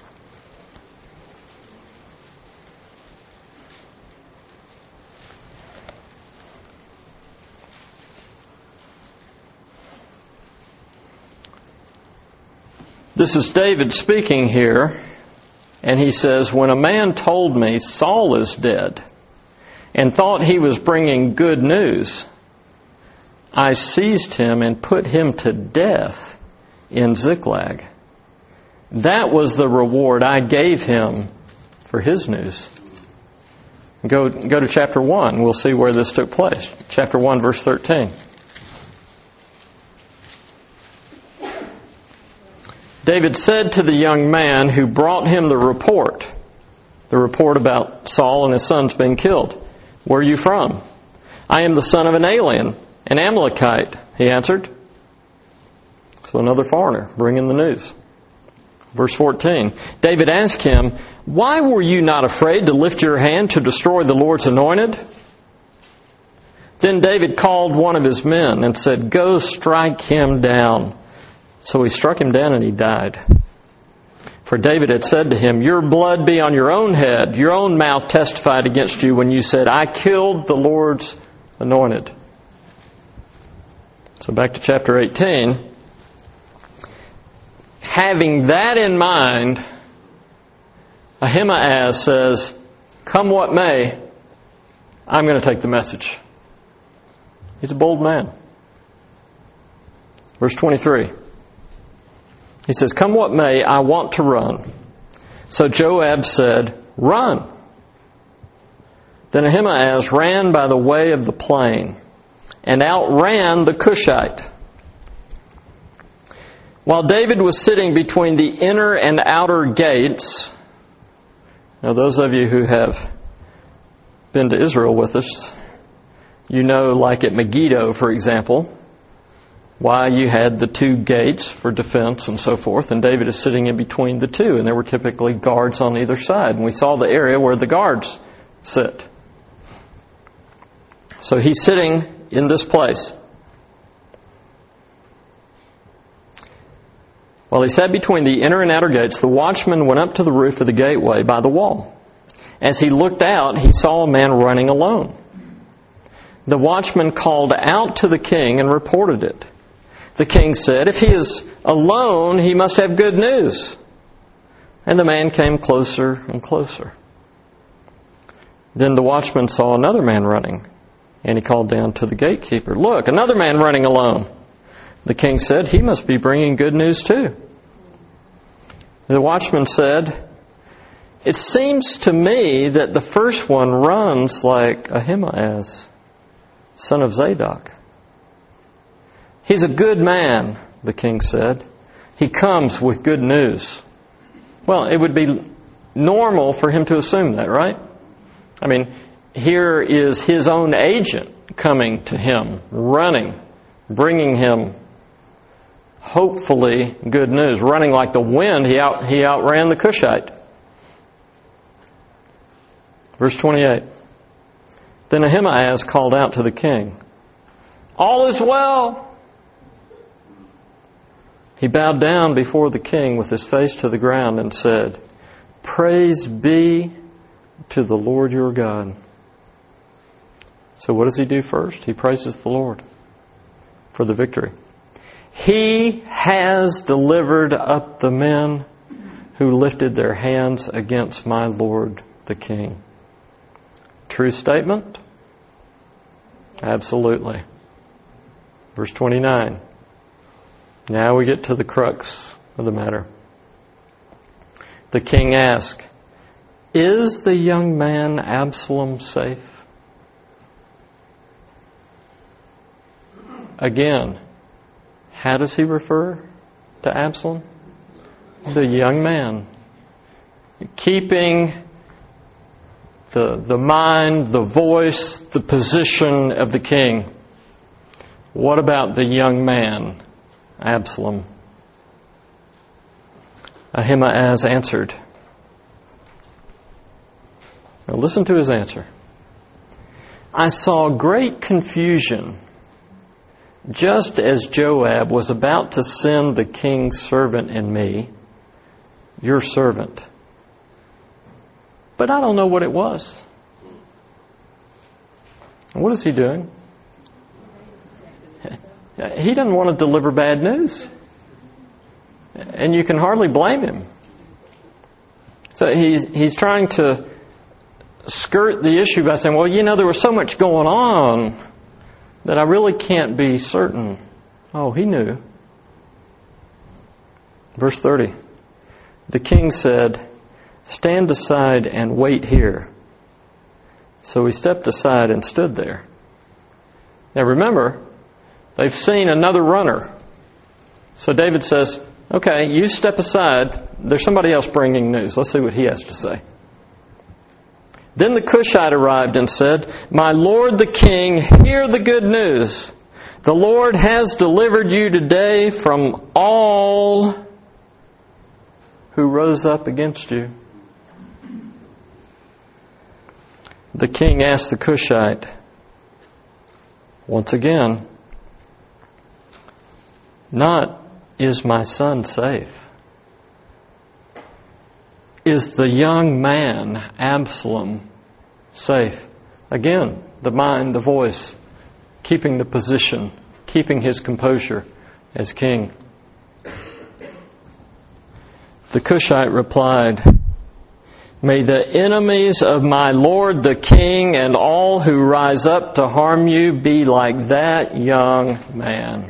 This is David speaking here, and he says, "When a man told me Saul is dead and thought he was bringing good news, I seized him and put him to death in Ziklag. That was the reward I gave him for his news." Go, go to chapter one. We'll see where this took place. Chapter one, verse thirteen. David said to the young man who brought him the report, the report about Saul and his sons being killed, "Where are you from?" "I am the son of an alien, an Amalekite," he answered. So another foreigner bringing the news. Verse fourteen. David asked him, "Why were you not afraid to lift your hand to destroy the Lord's anointed?" Then David called one of his men and said, "Go strike him down." So he struck him down and he died. For David had said to him, "Your blood be on your own head. Your own mouth testified against you when you said, 'I killed the Lord's anointed.'" So back to chapter eighteen. Having that in mind, Ahimaaz says, "Come what may, I'm going to take the message." He's a bold man. Verse twenty-three. He says, "Come what may, I want to run." So Joab said, "Run." Then Ahimaaz ran by the way of the plain and outran the Cushite. While David was sitting between the inner and outer gates, now those of you who have been to Israel with us, You know, like at Megiddo, for example, why you had the two gates for defense and so forth, and David is sitting in between the two, and there were typically guards on either side, and we saw the area where the guards sit. So he's sitting in this place. While he sat between the inner and outer gates, the watchman went up to the roof of the gateway by the wall. As he looked out, he saw a man running alone. The watchman called out to the king and reported it. The king said, "If he is alone, he must have good news." And the man came closer and closer. Then the watchman saw another man running, and he called down to the gatekeeper, "Look, another man running alone." The king said, "He must be bringing good news too." The watchman said, "It seems to me that the first one runs like Ahimaaz, son of Zadok." "He's a good man," the king said. "He comes with good news." Well, it would be normal for him to assume that, right? I mean, here is his own agent coming to him, running, bringing him hopefully good news. Running like the wind, he out he outran the Cushite. Verse twenty-eight. Then Ahimaaz called out to the king, "All is well." He bowed down before the king with his face to the ground and said, "Praise be to the Lord your God." So what does he do first? He praises the Lord for the victory. He has delivered up the men who lifted their hands against my Lord the king. True statement? Absolutely. Verse twenty-nine. Now we get to the crux of the matter. The king asked, "Is the young man Absalom safe?" Again, how does he refer to Absalom? The young man. Keeping the, the mind, the voice, the position of the king. What about the young man, Absalom? Ahimaaz answered. Now listen to his answer. "I saw great confusion just as Joab was about to send the king's servant and me, your servant. But I don't know what it was." What is he doing? He doesn't want to deliver bad news. And you can hardly blame him. So he's, he's trying to skirt the issue by saying, well, you know, there was so much going on that I really can't be certain. Oh, he knew. Verse thirty. The king said, "Stand aside and wait here." So he stepped aside and stood there. Now remember, they've seen another runner. So David says, okay, you step aside. There's somebody else bringing news. Let's see what he has to say. Then the Cushite arrived and said, "My lord the king, hear the good news. The Lord has delivered you today from all who rose up against you." The king asked the Cushite, once again, not, "Is my son safe?" Is the young man, Absalom, safe? Again, the mind, the voice, keeping the position, keeping his composure as king. The Cushite replied, "May the enemies of my lord the king and all who rise up to harm you be like that young man."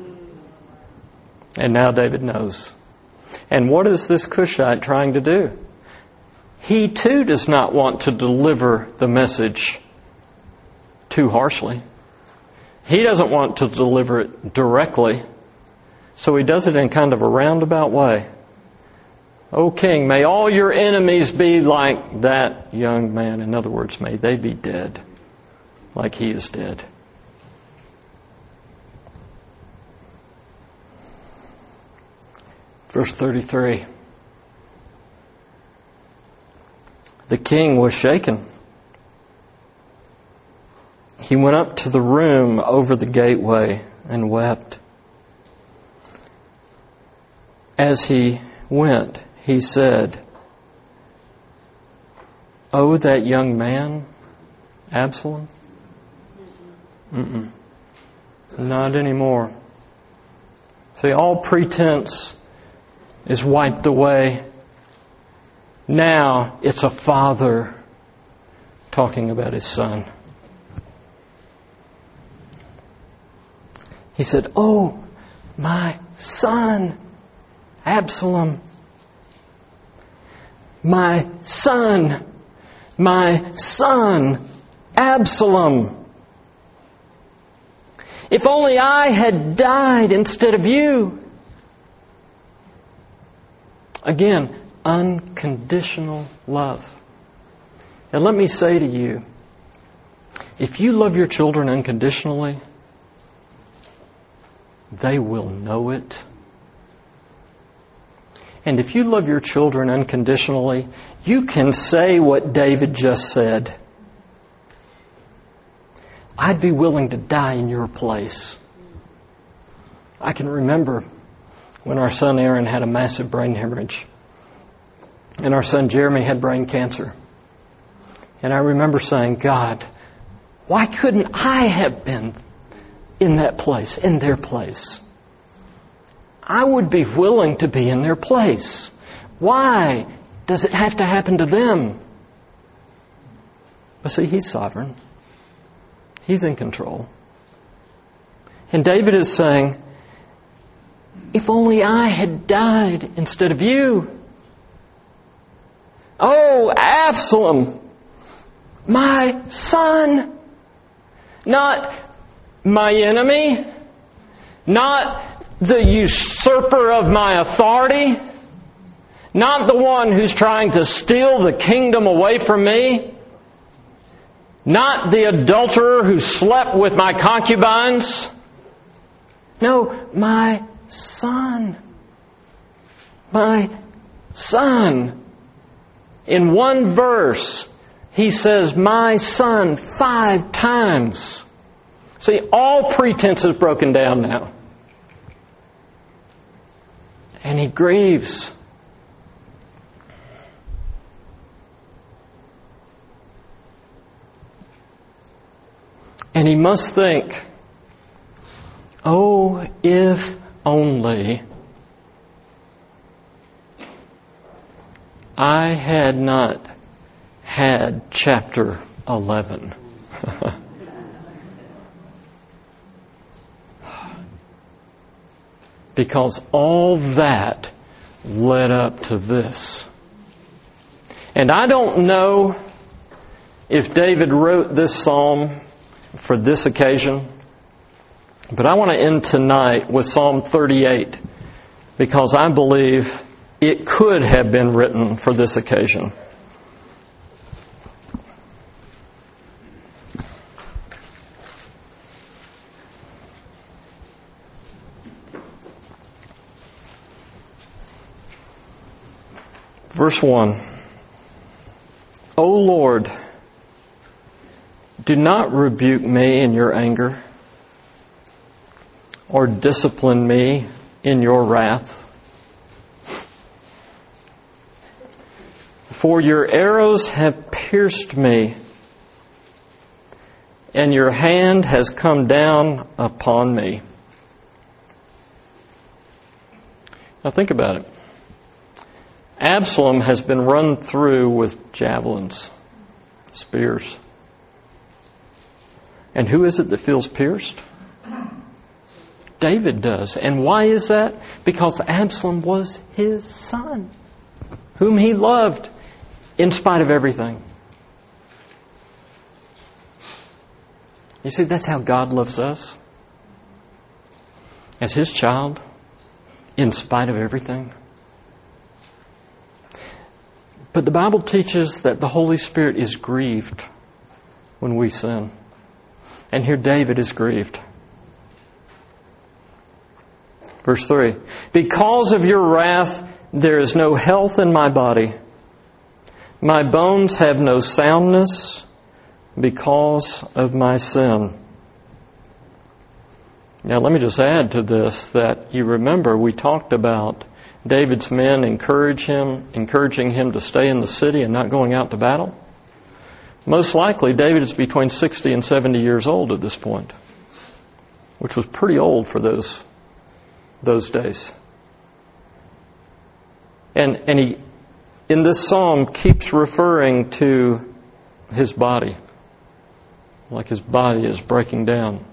And now David knows. And what is this Cushite trying to do? He too does not want to deliver the message too harshly. He doesn't want to deliver it directly. So he does it in kind of a roundabout way. "O king, may all your enemies be like that young man." In other words, may they be dead. like he is dead. Verse thirty-three. The king was shaken. He went up to the room over the gateway and wept. As he went, he said, "Oh, that young man, Absalom? Mm-mm. Not anymore." See, all pretense is wiped away. Now it's a father talking about his son. He said, "Oh, my son, Absalom. My son, my son, Absalom. If only I had died instead of you." Again, unconditional love. And let me say to you, if you love your children unconditionally, they will know it. And if you love your children unconditionally, you can say what David just said. I'd be willing to die in your place. I can remember when our son Aaron had a massive brain hemorrhage. And our son Jeremy had brain cancer. And I remember saying, "God, why couldn't I have been in that place, in their place? I would be willing to be in their place. Why does it have to happen to them?" But see, He's sovereign. He's in control. And David is saying, if only I had died instead of you. Oh, Absalom, my son, not my enemy, not the usurper of my authority, not the one who's trying to steal the kingdom away from me, not the adulterer who slept with my concubines. No, my son. My son. In one verse, he says, "my son," five times. See, all pretense is broken down now. And he grieves. And he must think, oh, if only I had not had chapter eleven. Because all that led up to this. And I don't know if David wrote this psalm for this occasion, but I want to end tonight with Psalm thirty-eight, because I believe it could have been written for this occasion. Verse one. O Lord, do not rebuke me in your anger, or discipline me in your wrath. For your arrows have pierced me, and your hand has come down upon me. Now think about it. Absalom has been run through with javelins, spears. And who is it that feels pierced? David does. And why is that? Because Absalom was his son, whom he loved in spite of everything. You see, that's how God loves us. As His child, in spite of everything. But the Bible teaches that the Holy Spirit is grieved when we sin. And here David is grieved. Verse three, because of your wrath, there is no health in my body. My bones have no soundness because of my sin. Now let me just add to this that you remember we talked about David's men encourage him, encouraging him to stay in the city and not going out to battle. Most likely David is between sixty and seventy years old at this point, which was pretty old for those those days. And and he, in this psalm, keeps referring to his body, like his body is breaking down.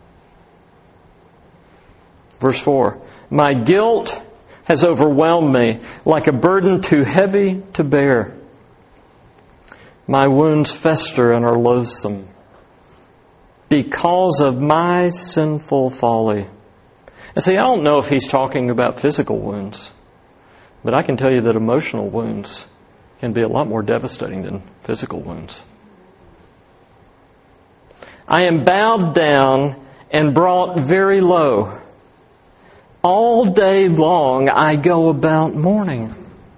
Verse four, my guilt has overwhelmed me like a burden too heavy to bear. My wounds fester and are loathsome because of my sinful folly. And see, I don't know if he's talking about physical wounds, but I can tell you that emotional wounds can be a lot more devastating than physical wounds. I am bowed down and brought very low. All day long I go about mourning.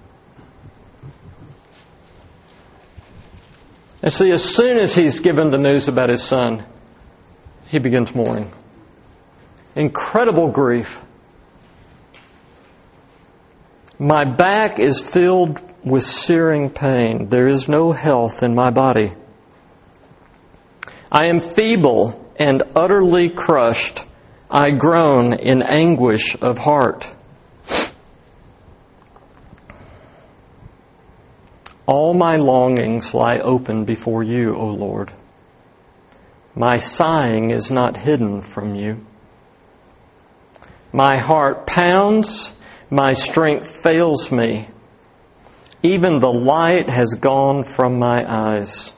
And see, as soon as he's given the news about his son, he begins mourning. Incredible grief. My back is filled with searing pain. There is no health in my body. I am feeble and utterly crushed. I groan in anguish of heart. All my longings lie open before you, O Lord. My sighing is not hidden from you. My heart pounds, my strength fails me. Even the light has gone from my eyes.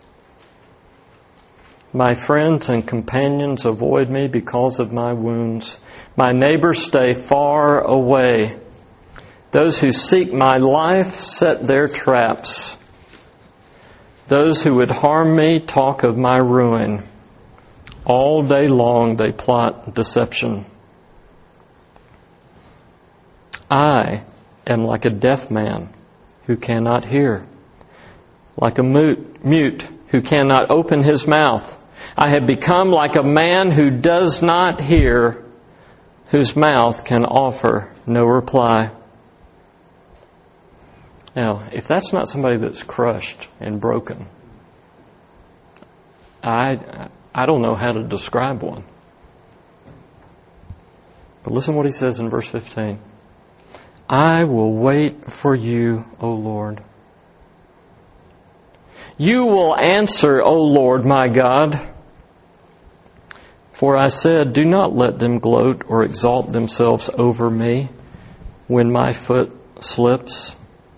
My friends and companions avoid me because of my wounds. My neighbors stay far away. Those who seek my life set their traps. Those who would harm me talk of my ruin. All day long they plot deception. I am like a deaf man who cannot hear, like a mute, mute who cannot open his mouth. I have become like a man who does not hear, whose mouth can offer no reply. Now, if that's not somebody that's crushed and broken, I I don't know how to describe one. But listen what he says in verse fifteen. I will wait for you, O Lord. You will answer, O Lord my God. For I said, do not let them gloat or exalt themselves over me when my foot slips.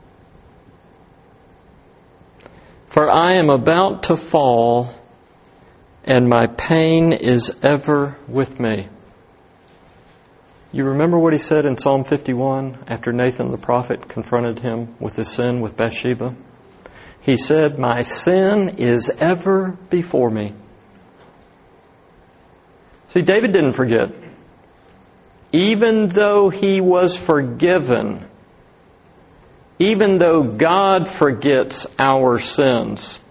For I am about to fall, and my pain is ever with me. You remember what he said in Psalm fifty-one after Nathan the prophet confronted him with his sin with Bathsheba? He said, my sin is ever before me. See, David didn't forget. Even though he was forgiven, even though God forgets our sins,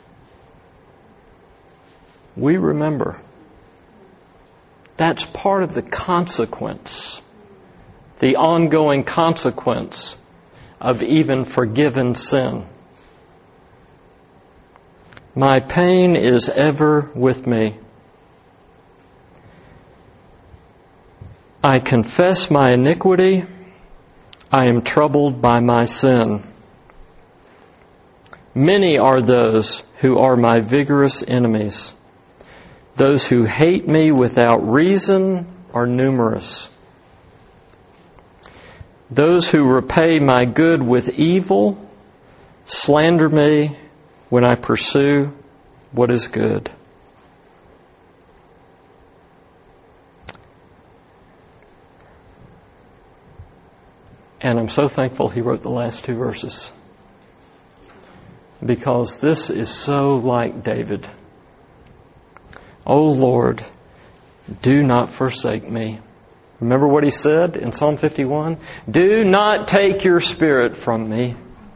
we remember. That's part of the consequence, the ongoing consequence of even forgiven sin. My pain is ever with me. I confess my iniquity. I am troubled by my sin. Many are those who are my vigorous enemies. Those who hate me without reason are numerous. Those who repay my good with evil slander me when I pursue what is good. And I'm so thankful he wrote the last two verses, because this is so like David. O Lord, do not forsake me. Remember what he said in Psalm fifty-one? Do not take your spirit from me.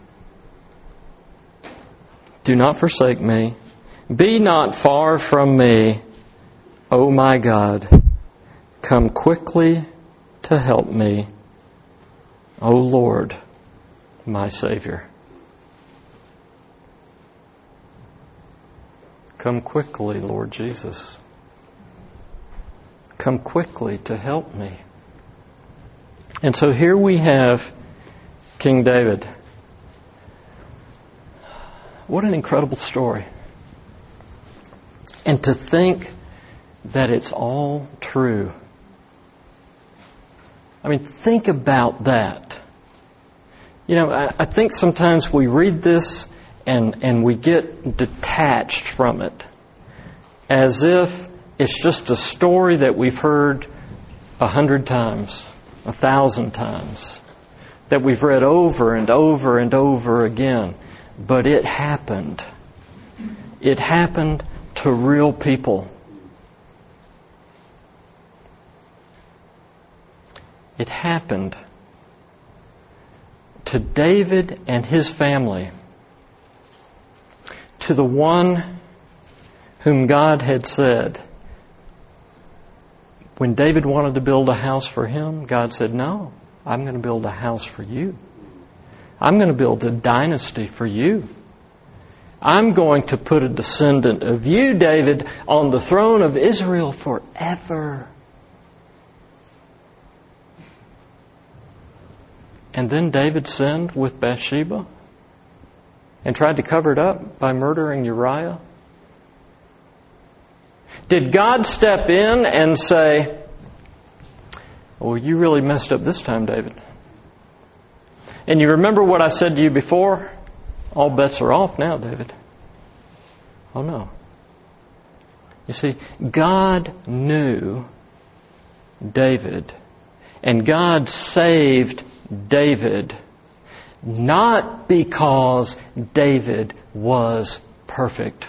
Do not forsake me. Be not far from me, O my God. Come quickly to help me, O Lord, my Savior. Come quickly, Lord Jesus. Come quickly to help me. And so here we have King David. What an incredible story. And to think that it's all true. I mean, think about that. You know, I, I think sometimes we read this and, and we get detached from it as if it's just a story that we've heard a hundred times, a thousand times, that we've read over and over and over again. But it happened. It happened to real people. It happened to David and his family, to the one whom God had said, when David wanted to build a house for him, God said, no, I'm going to build a house for you. I'm going to build a dynasty for you. I'm going to put a descendant of you, David, on the throne of Israel forever. And then David sinned with Bathsheba and tried to cover it up by murdering Uriah. Did God step in and say, well, you really messed up this time, David? And you remember what I said to you before? All bets are off now, David. Oh, no. You see, God knew David, and God saved David not because David was perfect.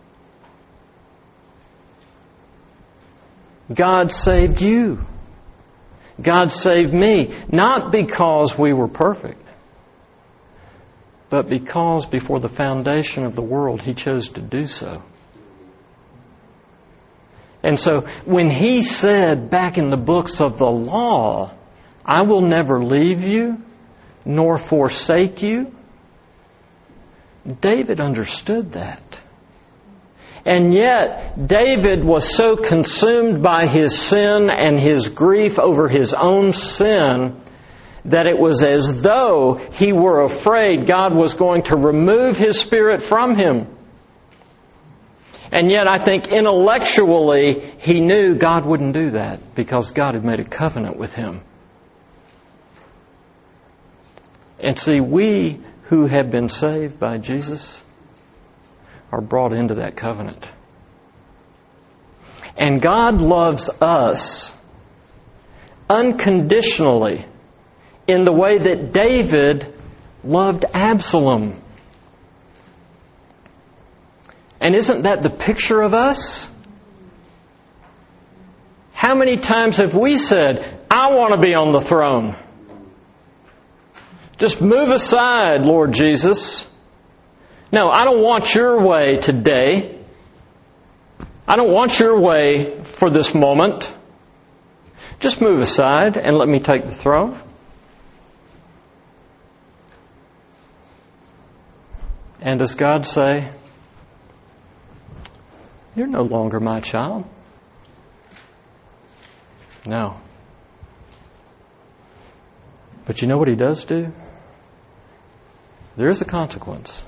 God saved you. God saved me, not because we were perfect, but because before the foundation of the world, He chose to do so. And so when He said back in the books of the law, I will never leave you nor forsake you, David understood that. And yet, David was so consumed by his sin and his grief over his own sin that it was as though he were afraid God was going to remove His Spirit from him. And yet I think intellectually he knew God wouldn't do that because God had made a covenant with him. And see, we who have been saved by Jesus are brought into that covenant. And God loves us unconditionally in the way that David loved Absalom. And isn't that the picture of us? How many times have we said, I want to be on the throne? Just move aside, Lord Jesus. No, I don't want your way today. I don't want your way for this moment. Just move aside and let me take the throne. And does God say, you're no longer my child? No. But you know what He does do? There is a consequence.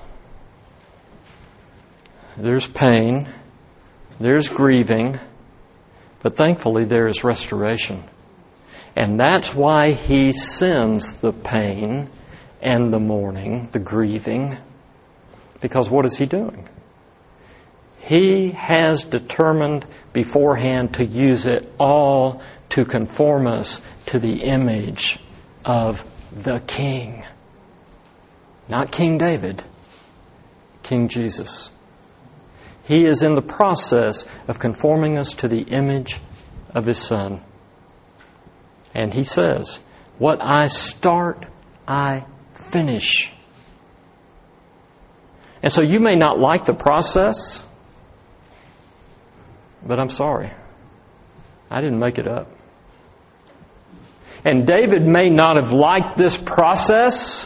There's pain. There's grieving. But thankfully there is restoration. And that's why He sends the pain and the mourning, the grieving. Because what is He doing? He has determined beforehand to use it all to conform us to the image of the King. Not King David, King Jesus. He is in the process of conforming us to the image of His Son. And He says, what I start, I finish. And so you may not like the process, but I'm sorry. I didn't make it up. And David may not have liked this process,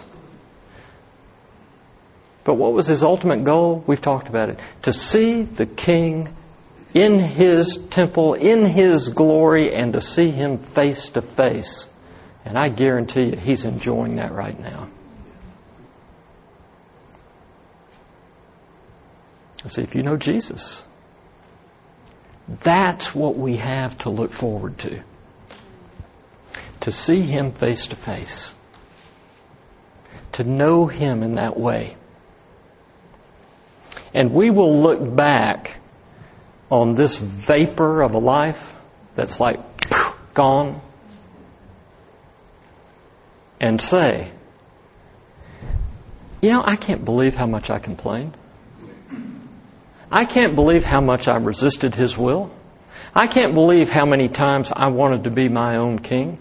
but what was his ultimate goal? We've talked about it. To see the King in His temple, in His glory, and to see Him face to face. And I guarantee you, he's enjoying that right now. See, if you know Jesus, that's what we have to look forward to. To see Him face to face. To know Him in that way. And we will look back on this vapor of a life that's like gone and say, you know, I can't believe how much I complained. I can't believe how much I resisted His will. I can't believe how many times I wanted to be my own king.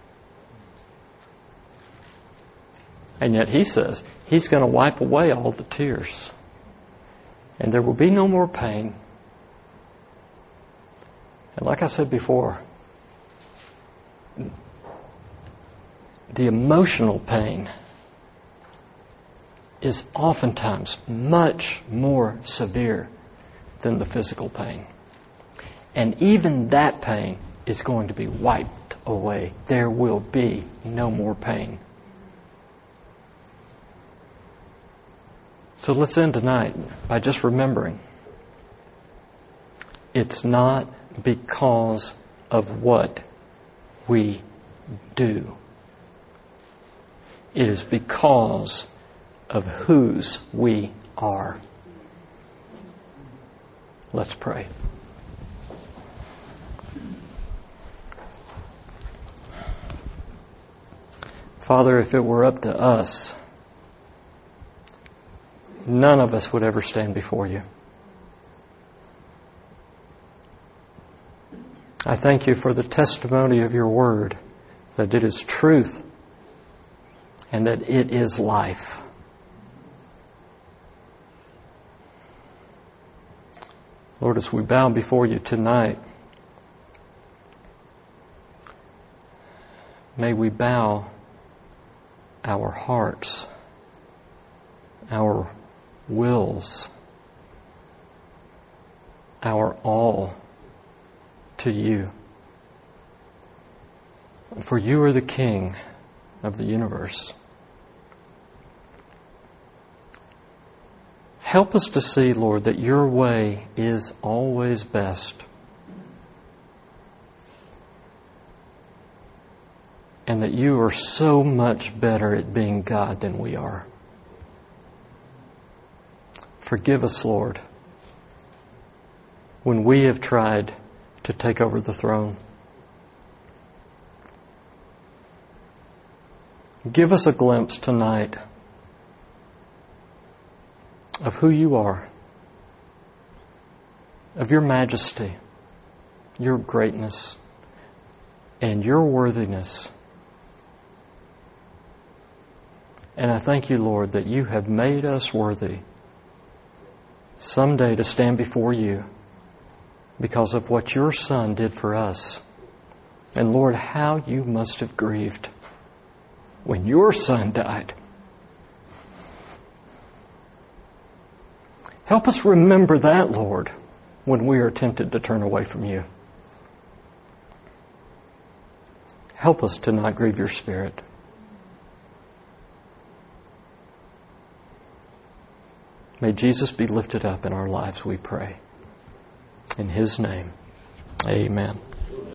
And yet He says He's going to wipe away all the tears. And there will be no more pain. And like I said before, the emotional pain is oftentimes much more severe than the physical pain. And even that pain is going to be wiped away. There will be no more pain. So let's end tonight by just remembering, it's not because of what we do. It is because of whose we are. Let's pray. Father, if it were up to us, none of us would ever stand before You. I thank You for the testimony of Your Word, that it is truth and that it is life. Lord, as we bow before You tonight, may we bow our hearts, our wills, our all to You. For You are the King of the universe. Help us to see, Lord, that Your way is always best. And that You are so much better at being God than we are. Forgive us, Lord, when we have tried to take over the throne. Give us a glimpse tonight of who You are, of Your majesty, Your greatness, and Your worthiness. And I thank You, Lord, that You have made us worthy someday to stand before You because of what Your Son did for us. And Lord, how You must have grieved when Your Son died. Help us remember that, Lord, when we are tempted to turn away from You. Help us to not grieve Your Spirit. May Jesus be lifted up in our lives, we pray. In His name, amen.